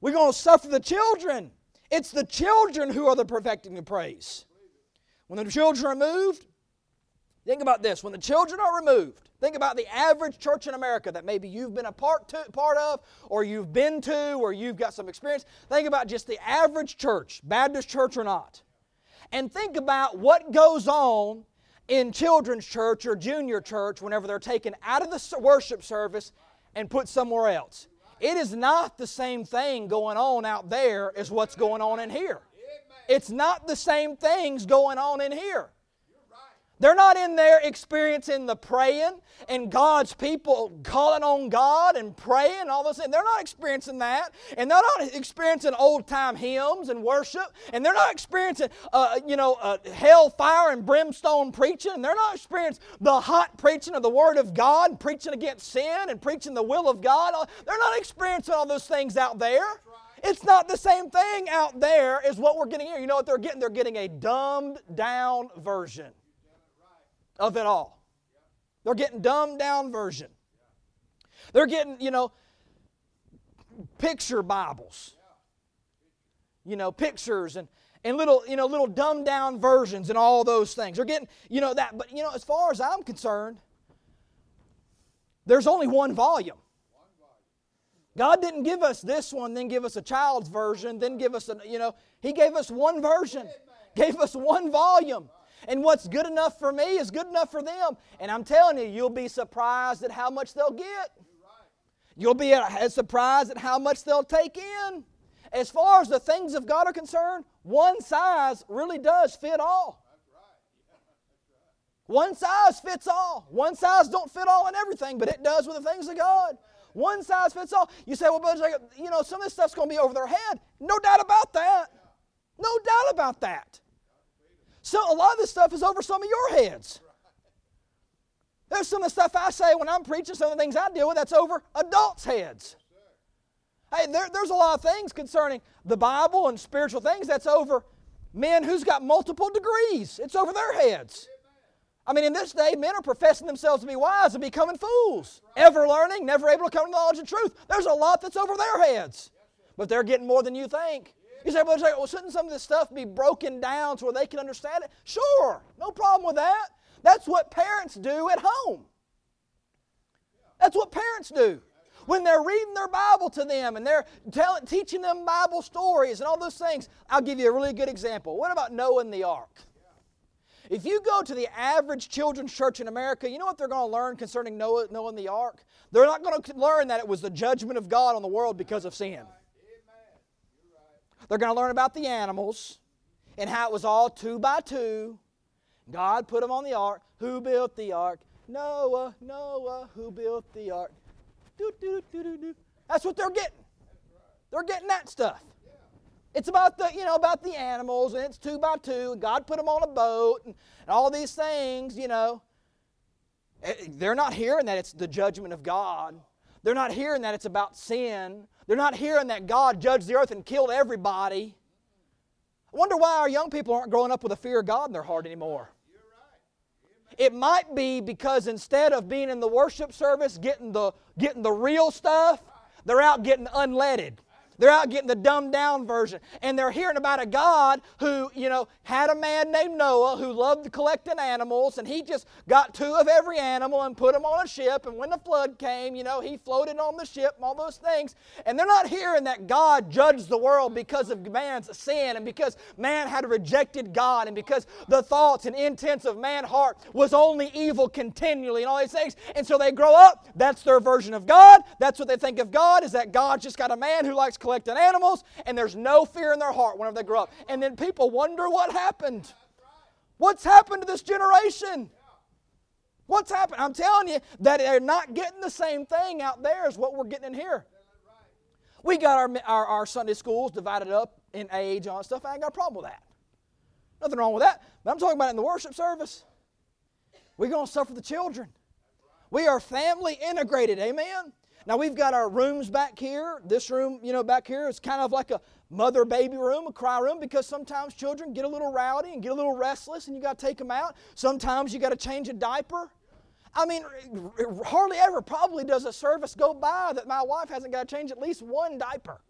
We're going to suffer the children. It's the children who are the perfecting of praise. When the children are removed, think about this. When the children are removed, think about the average church in America that maybe you've been a part, to, part of, or you've been to, or you've got some experience. Think about just the average church, Baptist church or not. And think about what goes on in children's church or junior church whenever they're taken out of the worship service and put somewhere else. It is not the same thing going on out there as what's going on in here. It's not the same things going on in here. They're not in there experiencing the praying and God's people calling on God and praying and all those things. They're not experiencing that. And they're not experiencing old-time hymns and worship. And they're not experiencing, uh, you know, uh, hellfire and brimstone preaching. And they're not experiencing the hot preaching of the Word of God and preaching against sin and preaching the will of God. They're not experiencing all those things out there. It's not the same thing out there as what we're getting here. You know what they're getting? They're getting a dumbed-down version of it all. They're getting dumbed down version. They're getting, you know, picture Bibles. You know, pictures and, and little, you know, little dumbed down versions and all those things. They're getting, you know, that. But, you know, as far as I'm concerned, there's only one volume. God didn't give us this one, then give us a child's version, then give us a, you know, He gave us one version. Gave us one volume. And what's good enough for me is good enough for them. And I'm telling you, you'll be surprised at how much they'll get. You'll be surprised at how much they'll take in. As far as the things of God are concerned, one size really does fit all. One size fits all. One size don't fit all in everything, but it does with the things of God. One size fits all. You say, well, Brother Jacob, you know, some of this stuff's going to be over their head. No doubt about that. No doubt about that. So a lot of this stuff is over some of your heads. There's some of the stuff I say when I'm preaching, some of the things I deal with, that's over adults' heads. Hey, there, there's a lot of things concerning the Bible and spiritual things that's over men who's got multiple degrees. It's over their heads. I mean, in this day, men are professing themselves to be wise and becoming fools. Ever learning, never able to come to the knowledge of truth. There's a lot that's over their heads. But they're getting more than you think. You say, well, shouldn't some of this stuff be broken down so where they can understand it? Sure, no problem with that. That's what parents do at home. That's what parents do. When they're reading their Bible to them and they're tell, teaching them Bible stories and all those things. I'll give you a really good example. What about Noah and the ark? If you go to the average children's church in America, you know what they're going to learn concerning Noah, Noah and the ark? They're not going to learn that it was the judgment of God on the world because of sin. They're going to learn about the animals and how it was all two by two. God put them on the ark. Who built the ark? Noah, Noah, who built the ark? Do, do, do, do, do. That's what they're getting. They're getting that stuff. It's about the, you know, about the animals, and it's two by two, and God put them on a boat, and, and all these things, you know. They're not hearing that it's the judgment of God. They're not hearing that it's about sin. They're not hearing that God judged the earth and killed everybody. I wonder why our young people aren't growing up with a fear of God in their heart anymore. It might be because instead of being in the worship service, getting the, getting the real stuff, they're out getting unleaded. They're out getting the dumbed down version. And they're hearing about a God who, you know, had a man named Noah who loved collecting animals, and he just got two of every animal and put them on a ship, and when the flood came, you know, he floated on the ship and all those things. And they're not hearing that God judged the world because of man's sin and because man had rejected God and because the thoughts and intents of man's heart was only evil continually and all these things. And so they grow up, that's their version of God. That's what they think of God, is that God's just got a man who likes collecting animals, and there's no fear in their heart whenever they grow up. And then people wonder what happened. What's happened to this generation? What's happened? I'm telling you that they're not getting the same thing out there as what we're getting in here. We got our, our, our Sunday schools divided up in age and all that stuff. I ain't got a problem with that. Nothing wrong with that. But I'm talking about in the worship service. We're going to suffer the children. We are family integrated. Amen? Now, we've got our rooms back here. This room, you know, back here is kind of like a mother-baby room, a cry room, because sometimes children get a little rowdy and get a little restless, and you got to take them out. Sometimes you got to change a diaper. I mean, hardly ever probably does a service go by that my wife hasn't got to change at least one diaper.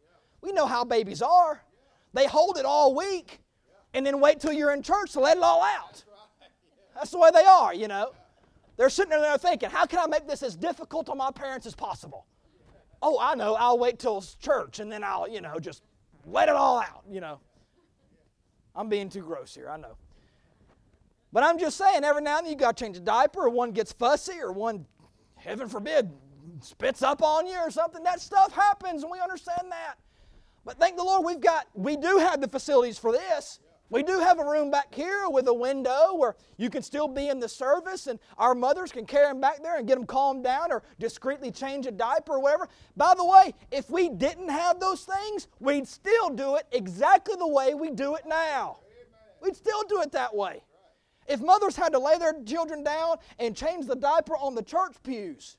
We know how babies are. They hold it all week and then wait till you're in church to let it all out. That's the way they are, you know. They're sitting there thinking, how can I make this as difficult on my parents as possible? Oh, I know, I'll wait till church and then I'll, you know, just let it all out, you know. I'm being too gross here, I know. But I'm just saying, every now and then you got to change a diaper, or one gets fussy, or one, heaven forbid, spits up on you or something. That stuff happens, and we understand that. But thank the Lord, we've got, we do have the facilities for this. We do have a room back here with a window where you can still be in the service, and our mothers can carry them back there and get them calmed down or discreetly change a diaper or whatever. By the way, if we didn't have those things, we'd still do it exactly the way we do it now. We'd still do it that way. If mothers had to lay their children down and change the diaper on the church pews,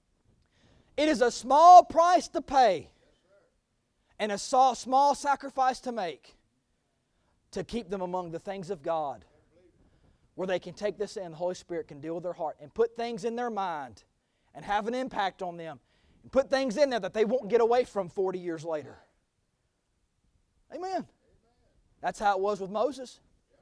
it is a small price to pay and a small sacrifice to make to keep them among the things of God, where they can take this in, the Holy Spirit can deal with their heart and put things in their mind and have an impact on them, and put things in there that they won't get away from forty years later. Amen. That's how it was with Moses.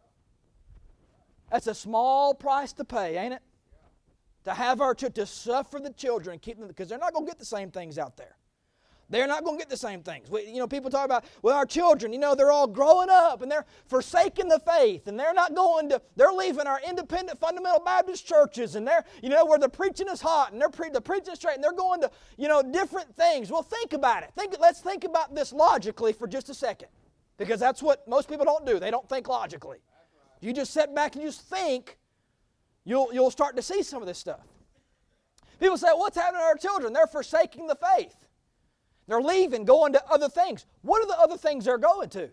That's a small price to pay, ain't it? To have our children, to suffer the children and keep them, because they're not going to get the same things out there. They're not going to get the same things. We, you know, people talk about, well, our children, you know, they're all growing up and they're forsaking the faith and they're not going to, they're leaving our independent fundamental Baptist churches and they're, you know, where the preaching is hot and they're pre- the preaching straight and they're going to, you know, different things. Well, think about it. Think, let's think about this logically for just a second, because that's what most people don't do. They don't think logically. If you just sit back and just think, you'll, you'll start to see some of this stuff. People say, what's happening to our children? They're forsaking the faith. They're leaving, going to other things. What are the other things they're going to?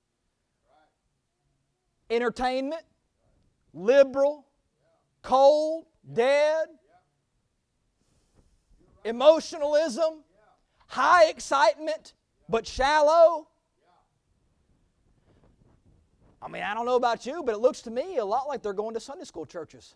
Entertainment, liberal, cold, dead, emotionalism, high excitement, but shallow. I mean, I don't know about you, but it looks to me a lot like they're going to Sunday school churches.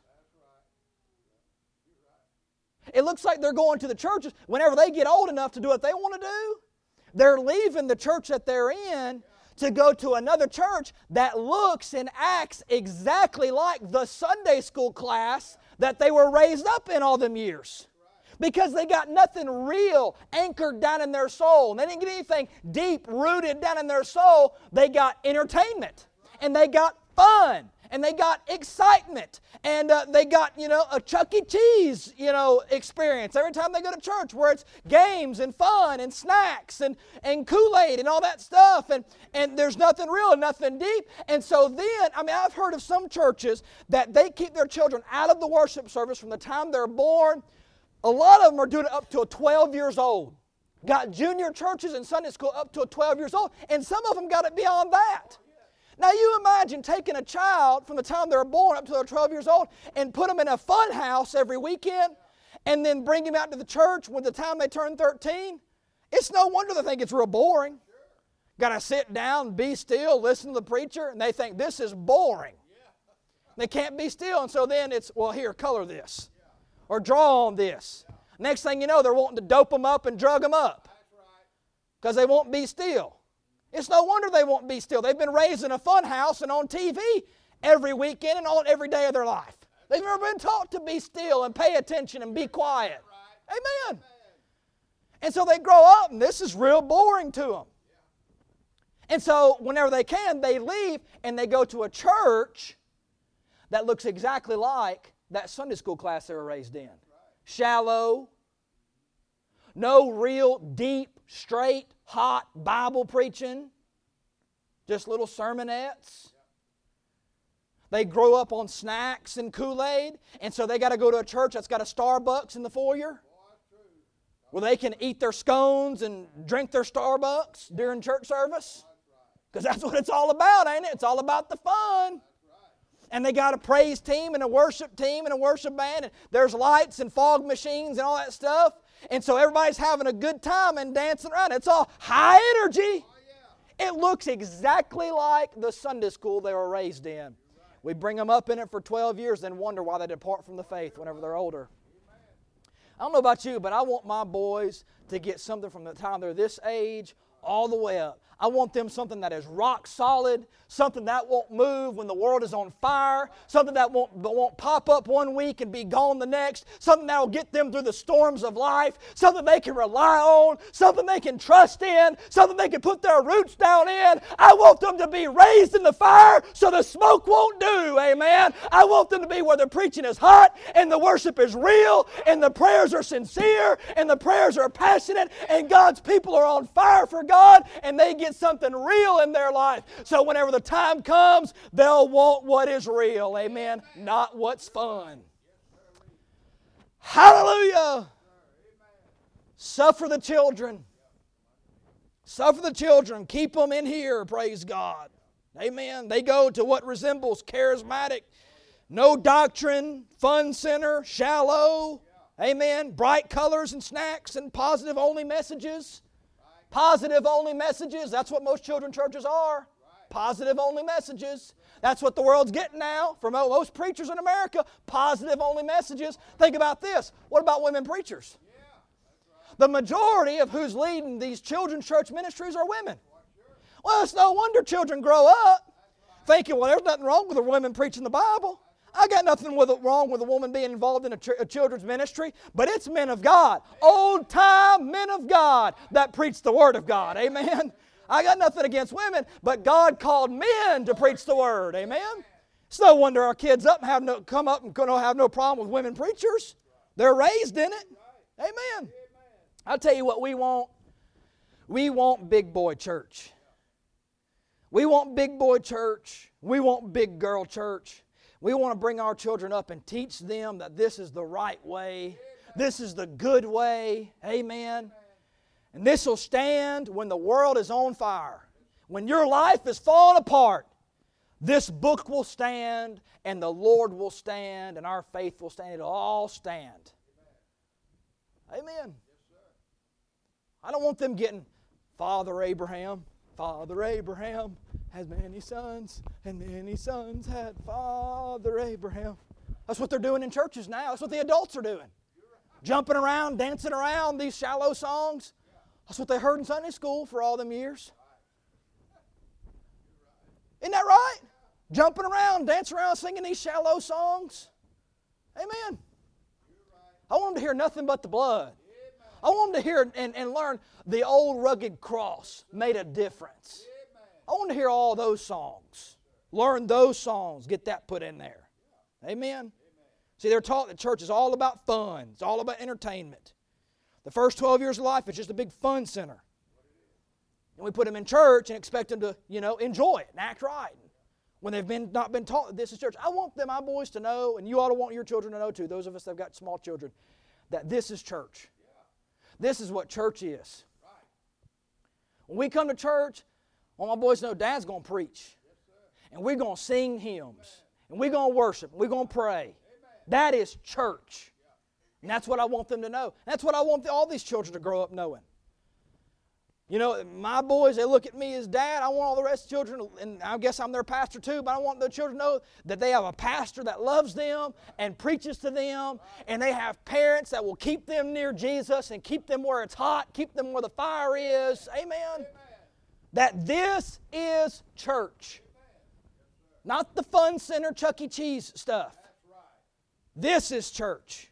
It looks like they're going to the churches whenever they get old enough to do what they want to do. They're leaving the church that they're in to go to another church that looks and acts exactly like the Sunday school class that they were raised up in all them years. Because they got nothing real anchored down in their soul. And they didn't get anything deep rooted down in their soul. They got entertainment. And they got fun. And they got excitement, and uh, they got, you know, a Chuck E. Cheese, you know, experience every time they go to church, where it's games and fun and snacks and, and Kool-Aid and all that stuff, and, and there's nothing real and nothing deep. And so then, I mean, I've heard of some churches that they keep their children out of the worship service from the time they're born. A lot of them are doing it up to twelve years old. Got junior churches and Sunday school up to twelve years old, and some of them got it beyond that. Now you imagine taking a child from the time they're born up to they're twelve years old and put them in a fun house every weekend and then bring them out to the church when the time they turn thirteen. It's no wonder they think it's real boring. Got to sit down, be still, listen to the preacher, and they think this is boring. They can't be still, and so then it's, well, here, color this or draw on this. Next thing you know, they're wanting to dope them up and drug them up because they won't be still. It's no wonder they won't be still. They've been raised in a fun house and on T V every weekend and on every day of their life. They've never been taught to be still and pay attention and be quiet. Amen. And so they grow up and this is real boring to them. And so whenever they can, they leave and they go to a church that looks exactly like that Sunday school class they were raised in. Shallow, no real deep, straight, hot Bible preaching, just little sermonettes. They grow up on snacks and Kool-Aid, and so they got to go to a church that's got a Starbucks in the foyer where they can eat their scones and drink their Starbucks during church service. Because that's what it's all about, ain't it? It's all about the fun. And they got a praise team and a worship team and a worship band, and there's lights and fog machines and all that stuff. And so everybody's having a good time and dancing around. It's all high energy. It looks exactly like the Sunday school they were raised in. We bring them up in it for twelve years and wonder why they depart from the faith whenever they're older. I don't know about you, but I want my boys to get something from the time they're this age all the way up. I want them something that is rock solid, something that won't move when the world is on fire, something that won't, that won't pop up one week and be gone the next, something that will get them through the storms of life, something they can rely on, something they can trust in, something they can put their roots down in. I want them to be raised in the fire so the smoke won't do, amen. I want them to be where the preaching is hot and the worship is real and the prayers are sincere and the prayers are passionate and God's people are on fire for God and they get something real in their life. So whenever the time comes, they'll want what is real. Amen. Not what's fun. Hallelujah. Suffer the children. Suffer the children. Keep them in here. Praise God. Amen. They go to what resembles charismatic. No doctrine. Fun center. Shallow. Amen. Bright colors and snacks and positive only messages. Positive only messages. That's what most children's churches are. Positive only messages. That's what the world's getting now from most preachers in America. Positive only messages. Think about this. What about women preachers? The majority of who's leading these children's church ministries are women. Well, it's no wonder children grow up thinking, well, there's nothing wrong with a woman preaching the Bible. I got nothing with it, wrong with a woman being involved in a, ch- a children's ministry, but it's men of God, old-time men of God that preach the Word of God. Amen. I got nothing against women, but God called men to preach the Word. Amen. It's no wonder our kids up and have no, come up and don't have no problem with women preachers. They're raised in it. Amen. I'll tell you what we want. We want big boy church. We want big boy church. We want big girl church. We want to bring our children up and teach them that this is the right way. This is the good way. Amen. And this will stand when the world is on fire. When your life is falling apart, this book will stand and the Lord will stand and our faith will stand. It'll all stand. Amen. I don't want them getting Father Abraham. Father Abraham has many sons, and many sons had Father Abraham. That's what they're doing in churches now. That's what the adults are doing. Jumping around, dancing around these shallow songs. That's what they heard in Sunday school for all them years. Isn't that right? Jumping around, dancing around, singing these shallow songs. Amen. I want them to hear nothing but the blood. I want them to hear and, and learn the old rugged cross made a difference. I want to hear all those songs. Learn those songs. Get that put in there. Amen? See, they're taught that church is all about fun. It's all about entertainment. The first twelve years of life is just a big fun center. And we put them in church and expect them to, you know, enjoy it and act right. When they've been not been taught that this is church. I want them, my boys, to know, and you ought to want your children to know too, those of us that have got small children, that this is church. This is what church is. When we come to church, all my boys know Dad's going to preach. And we're going to sing hymns. And we're going to worship. We're going to pray. That is church. And that's what I want them to know. That's what I want all these children to grow up knowing. You know, my boys, they look at me as dad. I want all the rest of the children, and I guess I'm their pastor too, but I want the children to know that they have a pastor that loves them and preaches to them, and they have parents that will keep them near Jesus and keep them where it's hot, keep them where the fire is. Amen? Amen. That this is church. Not the fun center, Chuck E. Cheese stuff. This is church.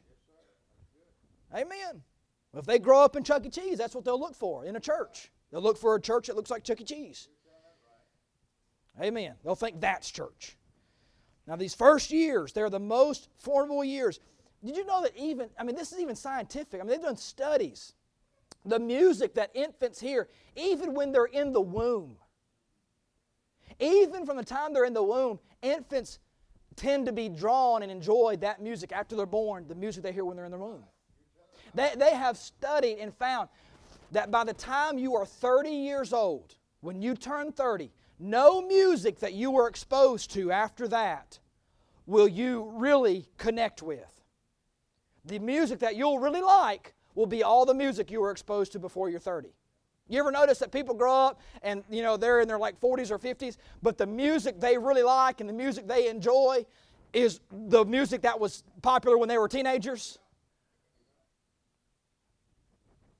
Amen. If they grow up in Chuck E. Cheese, that's what they'll look for in a church. They'll look for a church that looks like Chuck E. Cheese. Amen. They'll think that's church. Now, these first years, they're the most formidable years. Did you know that even, I mean, this is even scientific. I mean, they've done studies. The music that infants hear, even when they're in the womb, even from the time they're in the womb, infants tend to be drawn and enjoy that music after they're born, the music they hear when they're in the womb. They, they have studied and found that by the time you are thirty years old, when you turn thirty, no music that you were exposed to after that will you really connect with. The music that you'll really like will be all the music you were exposed to before you're thirty. You ever notice that people grow up and, you know, they're in their like forties or fifties, but the music they really like and the music they enjoy is the music that was popular when they were teenagers?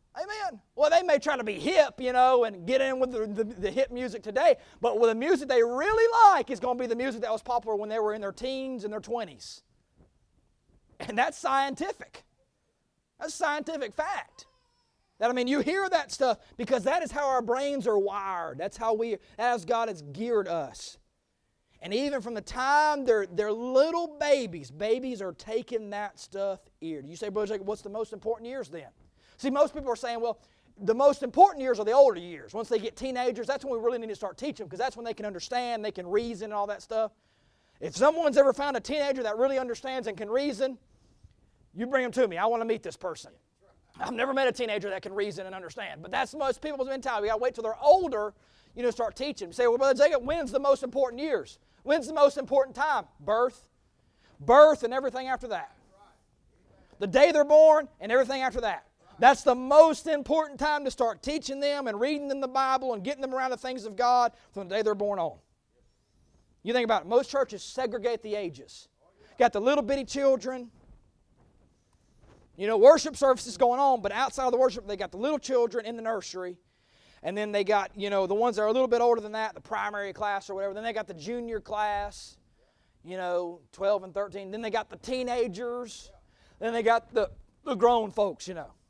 Amen. Well, they may try to be hip, you know, and get in with the, the, the hip music today, but with the music they really like is going to be the music that was popular when they were in their teens and their twenties. And that's scientific. That's scientific fact. That, I mean, you hear that stuff because that is how our brains are wired. That's how we, as God has geared us. And even from the time they're, they're little babies, babies are taking that stuff ear. You say, Brother Jacob, what's the most important years then? See, most people are saying, well, the most important years are the older years. Once they get teenagers, that's when we really need to start teaching them because that's when they can understand, they can reason and all that stuff. If someone's ever found a teenager that really understands and can reason, you bring them to me. I want to meet this person. I've never met a teenager that can reason and understand. But that's most people's mentality. We got to wait till they're older, you know, start teaching. You say, well, Brother Jacob, when's the most important years? When's the most important time? Birth. Birth and everything after that. The day they're born and everything after that. That's the most important time to start teaching them and reading them the Bible and getting them around the things of God from the day they're born on. You think about it. Most churches segregate the ages. Got the little bitty children. You know, worship service is going on, but outside of the worship, they got the little children in the nursery. And then they got, you know, the ones that are a little bit older than that, the primary class or whatever. Then they got the junior class, you know, twelve and thirteen. Then they got the teenagers. Then they got the, the grown folks, you know.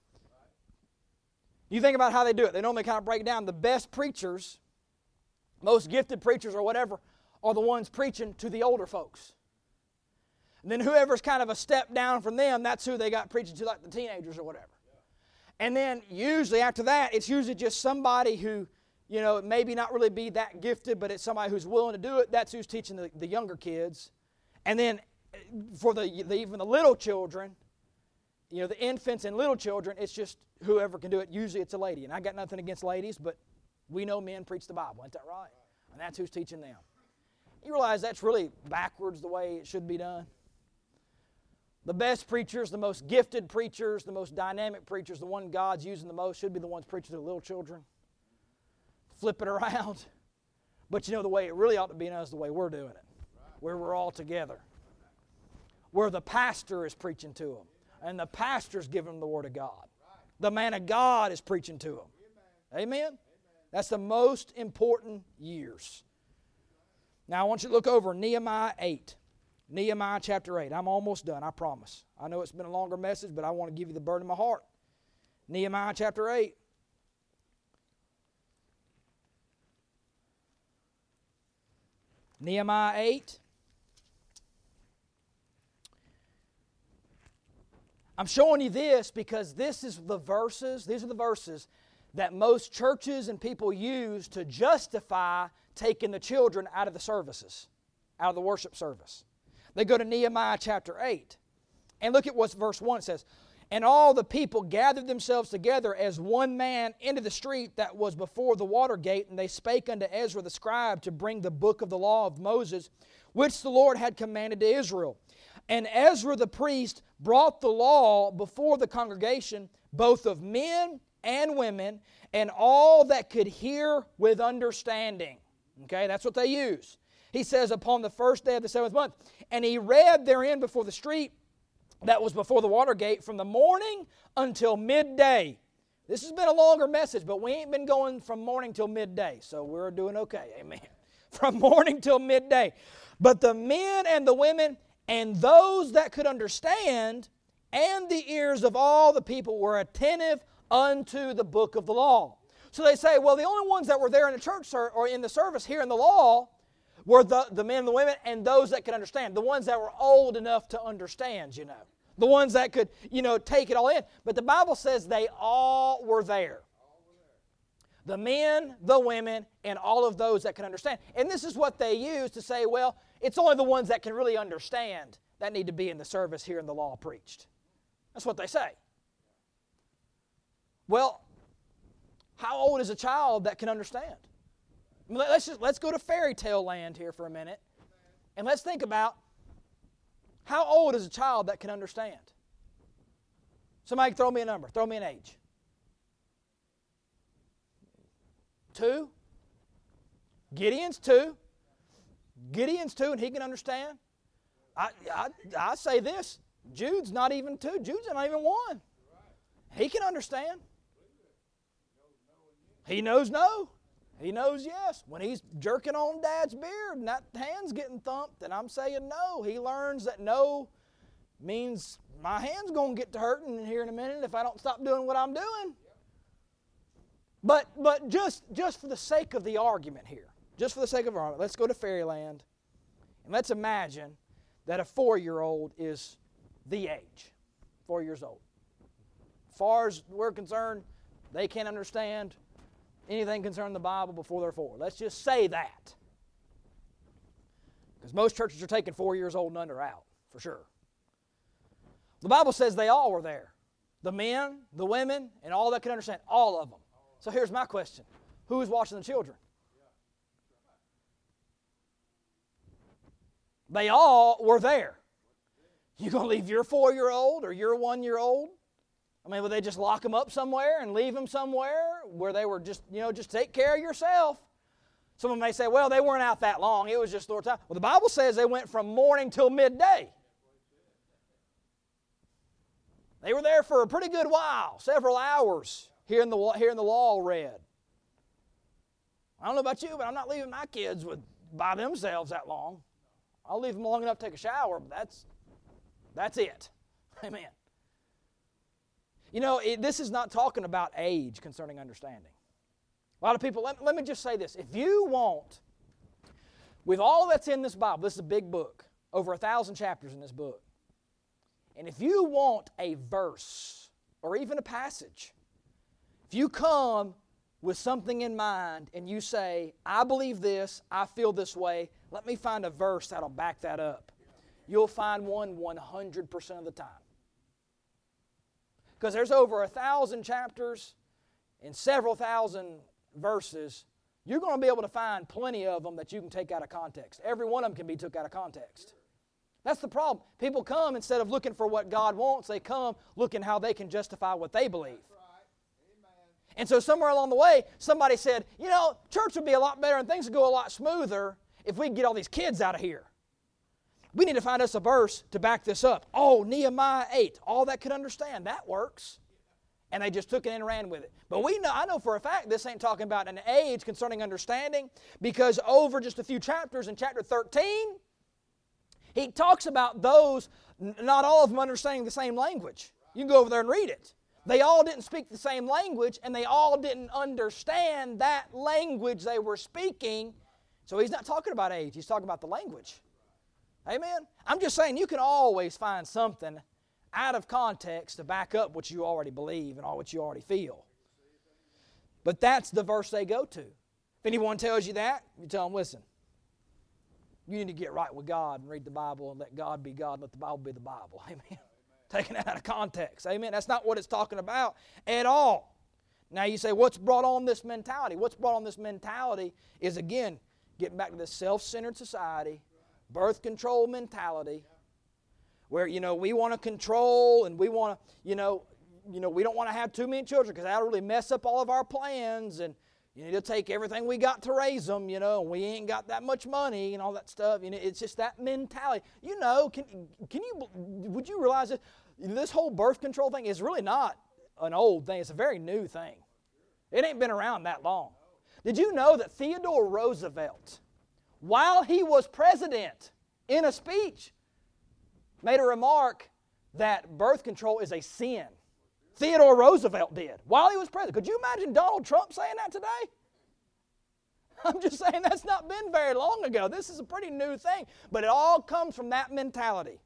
You think about how they do it. They normally kind of break down. The best preachers, most gifted preachers or whatever, are the ones preaching to the older folks. And then whoever's kind of a step down from them, that's who they got preaching to, like the teenagers or whatever. And then usually after that, it's usually just somebody who, you know, maybe not really be that gifted, but it's somebody who's willing to do it. That's who's teaching the, the younger kids. And then for the, the even the little children, you know, the infants and little children, it's just whoever can do it. Usually it's a lady. And I got nothing against ladies, but we know men preach the Bible. Isn't that right? And that's who's teaching them. You realize that's really backwards the way it should be done? The best preachers, the most gifted preachers, the most dynamic preachers, the one God's using the most should be the ones preaching to the little children. Flip it around. But you know the way it really ought to be done is the way we're doing it. Where we're all together. Where the pastor is preaching to them. And the pastor's giving them the Word of God. The man of God is preaching to them. Amen? That's the most important years. Now I want you to look over Nehemiah eight. Nehemiah chapter eight. I'm almost done, I promise. I know it's been a longer message, but I want to give you the burden of my heart. Nehemiah chapter eight. Nehemiah eight. I'm showing you this because this is the verses, these are the verses that most churches and people use to justify taking the children out of the services, out of the worship service. They go to Nehemiah chapter eight. And look at what verse one says. And all the people gathered themselves together as one man into the street that was before the water gate, and they spake unto Ezra the scribe to bring the book of the law of Moses, which the Lord had commanded to Israel. And Ezra the priest brought the law before the congregation, both of men and women, and all that could hear with understanding. Okay, that's what they use. He says, upon the first day of the seventh month. And he read therein before the street that was before the water gate from the morning until midday. This has been a longer message, but we ain't been going from morning till midday, so we're doing okay. Amen. From morning till midday. But the men and the women and those that could understand and the ears of all the people were attentive unto the book of the law. So they say, well, the only ones that were there in the church or in the service here in the law were the, the men and the women and those that could understand. The ones that were old enough to understand, you know. The ones that could, you know, take it all in. But the Bible says they all were there. The men, the women, and all of those that can understand. And this is what they use to say, well, it's only the ones that can really understand that need to be in the service here in the law preached. That's what they say. Well, how old is a child that can understand? Let's just let's go to fairy tale land here for a minute, and let's think about how old is a child that can understand. Somebody throw me a number. Throw me an age. Two. Gideon's two. Gideon's two, and he can understand. I, I, I say this. Jude's not even two. Jude's not even one. He can understand. He knows no. He knows yes. When he's jerking on Dad's beard and that hand's getting thumped and I'm saying no, he learns that no means my hand's going to get to hurting here in a minute if I don't stop doing what I'm doing. But but just, just for the sake of the argument here, just for the sake of our argument, let's go to fairyland and let's imagine that a four-year-old is the age, four years old. As far as we're concerned, they can't understand anything concerning the Bible before they're four. Let's just say that. Because most churches are taking four years old and under out, for sure. The Bible says they all were there. The men, the women, and all that can understand. All of them. So here's my question. Who is watching the children? They all were there. You going to leave your four-year-old or your one-year-old? I mean, would they just lock them up somewhere and leave them somewhere where they were just, you know, just take care of yourself? Someone may say, well, they weren't out that long. It was just a little time. Well, the Bible says they went from morning till midday. They were there for a pretty good while, several hours, hearing the, hearing the law read. I don't know about you, but I'm not leaving my kids with by themselves that long. I'll leave them long enough to take a shower, but that's, that's it. Amen. You know, it, this is not talking about age concerning understanding. A lot of people, let, let me just say this. If you want, with all that's in this Bible, this is a big book, over a thousand chapters in this book. And if you want a verse or even a passage, if you come with something in mind and you say, I believe this, I feel this way, let me find a verse that'll back that up. You'll find one one hundred percent of the time. Because there's over a thousand chapters and several thousand verses. You're going to be able to find plenty of them that you can take out of context. Every one of them can be took out of context. That's the problem. People come, instead of looking for what God wants, they come looking how they can justify what they believe. And so somewhere along the way, somebody said, you know, church would be a lot better and things would go a lot smoother if we could get all these kids out of here. We need to find us a verse to back this up. Oh, Nehemiah eight, all that could understand, that works. And they just took it and ran with it. But we know, I know for a fact this ain't talking about an age concerning understanding, because over just a few chapters in chapter thirteen, he talks about those, not all of them understanding the same language. You can go over there and read it. They all didn't speak the same language, and they all didn't understand that language they were speaking. So he's not talking about age. He's talking about the language. Amen? I'm just saying you can always find something out of context to back up what you already believe and all what you already feel. But that's the verse they go to. If anyone tells you that, you tell them, listen, you need to get right with God and read the Bible and let God be God and let the Bible be the Bible. Amen? Taking it out of context. Amen? That's not what it's talking about at all. Now you say, what's brought on this mentality? What's brought on this mentality is, again, getting back to this self-centered society, birth control mentality, where, you know, we want to control and we want to, you know, you know, we don't want to have too many children because that'll really mess up all of our plans, and you need to take everything we got to raise them, you know, and we ain't got that much money and all that stuff. You know, it's just that mentality. You know, can can you, would you realize that this whole birth control thing is really not an old thing. It's a very new thing. It ain't been around that long. Did you know that Theodore Roosevelt, while he was president, in a speech, made a remark that birth control is a sin? Theodore Roosevelt did, while he was president. Could you imagine Donald Trump saying that today? I'm just saying that's not been very long ago. This is a pretty new thing, but it all comes from that mentality.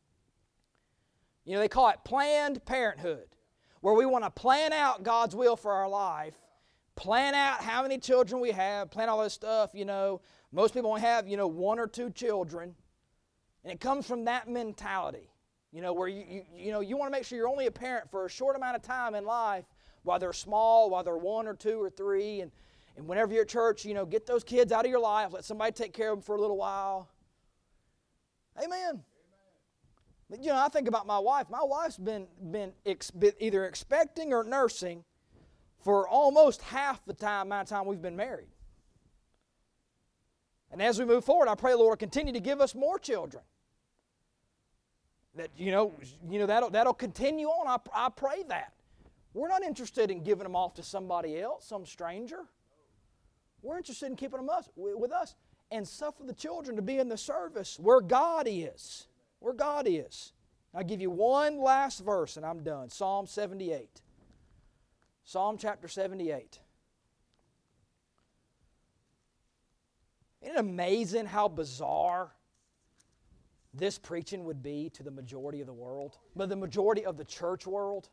You know, they call it Planned Parenthood, where we want to plan out God's will for our life, plan out how many children we have, plan all this stuff, you know. Most people only have, you know, one or two children, and it comes from that mentality. You know, where you, you, you know, you want to make sure you're only a parent for a short amount of time in life while they're small, while they're one or two or three. And, and whenever you're at church, you know, get those kids out of your life. Let somebody take care of them for a little while. Amen. Amen. But, you know, I think about my wife. My wife's been, been, ex, been either expecting or nursing for almost half the time, amount of time we've been married. And as we move forward, I pray the Lord will continue to give us more children. That, you know, you know that'll, that'll continue on. I, I pray that. We're not interested in giving them off to somebody else, some stranger. We're interested in keeping them us, with us and suffer the children to be in the service where God is. Where God is. I'll give you one last verse and I'm done. Psalm seventy-eight. Psalm chapter seventy-eight. Isn't it amazing how bizarre this preaching would be to the majority of the world? But the majority of the church world?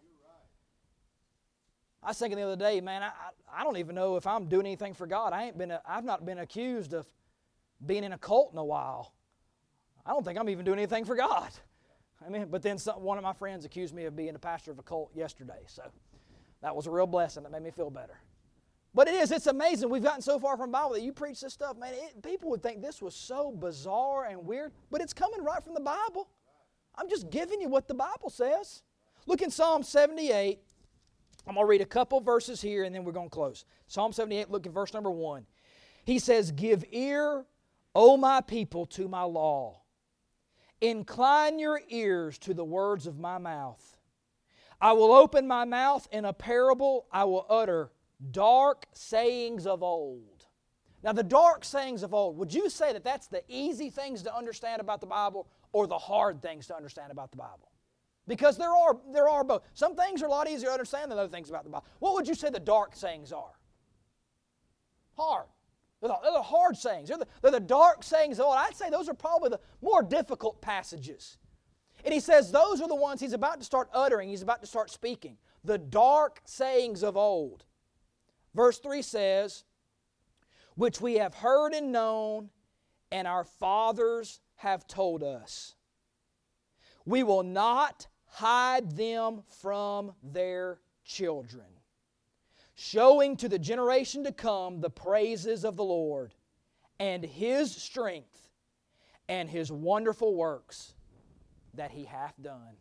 I was thinking the other day, man, I, I don't even know if I'm doing anything for God. I ain't been, a, I've not been accused of being in a cult in a while. I don't think I'm even doing anything for God. I mean, but then some, one of my friends accused me of being a pastor of a cult yesterday, so that was a real blessing. That made me feel better. But it is, it's amazing. We've gotten so far from the Bible that you preach this stuff, man, it, people would think this was so bizarre and weird, but it's coming right from the Bible. I'm just giving you what the Bible says. Look in Psalm seventy-eight. I'm going to read a couple verses here and then we're going to close. Psalm seventy-eight, look at verse number one. He says, "Give ear, O my people, to my law. Incline your ears to the words of my mouth. I will open my mouth in a parable. I will utter dark sayings of old." Now the dark sayings of old, would you say that that's the easy things to understand about the Bible or the hard things to understand about the Bible? Because there are, there are both. Some things are a lot easier to understand than other things about the Bible. What would you say the dark sayings are? Hard. They're the, they're the hard sayings. They're the, they're the dark sayings of old. I'd say those are probably the more difficult passages. And he says those are the ones he's about to start uttering. He's about to start speaking. The dark sayings of old. Verse three says, "Which we have heard and known, and our fathers have told us. We will not hide them from their children, showing to the generation to come the praises of the Lord and His strength and His wonderful works that He hath done."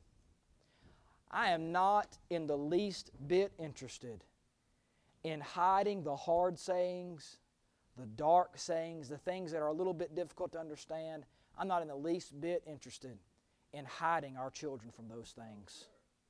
I am not in the least bit interested in hiding the hard sayings, the dark sayings, the things that are a little bit difficult to understand. I'm not in the least bit interested in hiding our children from those things.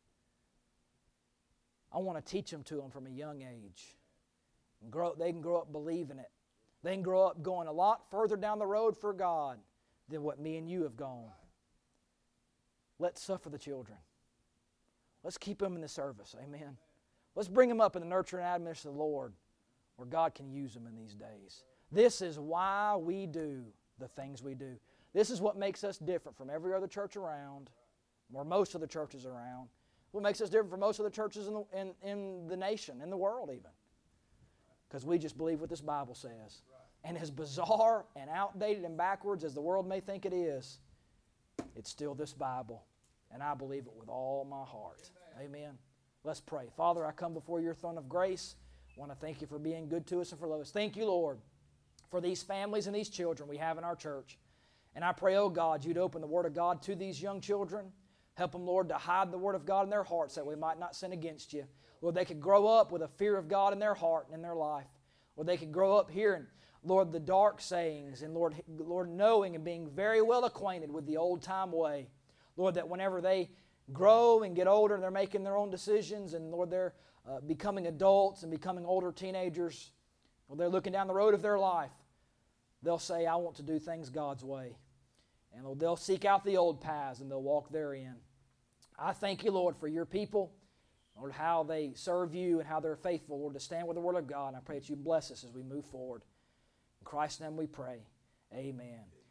I want to teach them to them from a young age. And grow, they can grow up believing it. They can grow up going a lot further down the road for God than what me and you have gone. Let's suffer the children. Let's keep them in the service. Amen. Let's bring them up in the nurture and admonition of the Lord where God can use them in these days. This is why we do the things we do. This is what makes us different from every other church around, or most of the churches around. What makes us different from most of the churches in the, in, in the nation, in the world even. Because we just believe what this Bible says. And as bizarre and outdated and backwards as the world may think it is, it's still this Bible. And I believe it with all my heart. Amen. Amen. Let's pray. Father, I come before your throne of grace. I want to thank you for being good to us and for loving us. Thank you, Lord, for these families and these children we have in our church. And I pray, oh God, you'd open the Word of God to these young children. Help them, Lord, to hide the Word of God in their hearts that we might not sin against you. Lord, they could grow up with a fear of God in their heart and in their life. Lord, they could grow up hearing, Lord, the dark sayings and, Lord, Lord, knowing and being very well acquainted with the old-time way. Lord, that whenever they grow and get older and they're making their own decisions and, Lord, they're uh, becoming adults and becoming older teenagers, or they're looking down the road of their life, they'll say, I want to do things God's way. And they'll seek out the old paths and they'll walk therein. I thank you, Lord, for your people, Lord, how they serve you and how they're faithful, Lord, to stand with the Word of God. And I pray that you bless us as we move forward. In Christ's name we pray. Amen.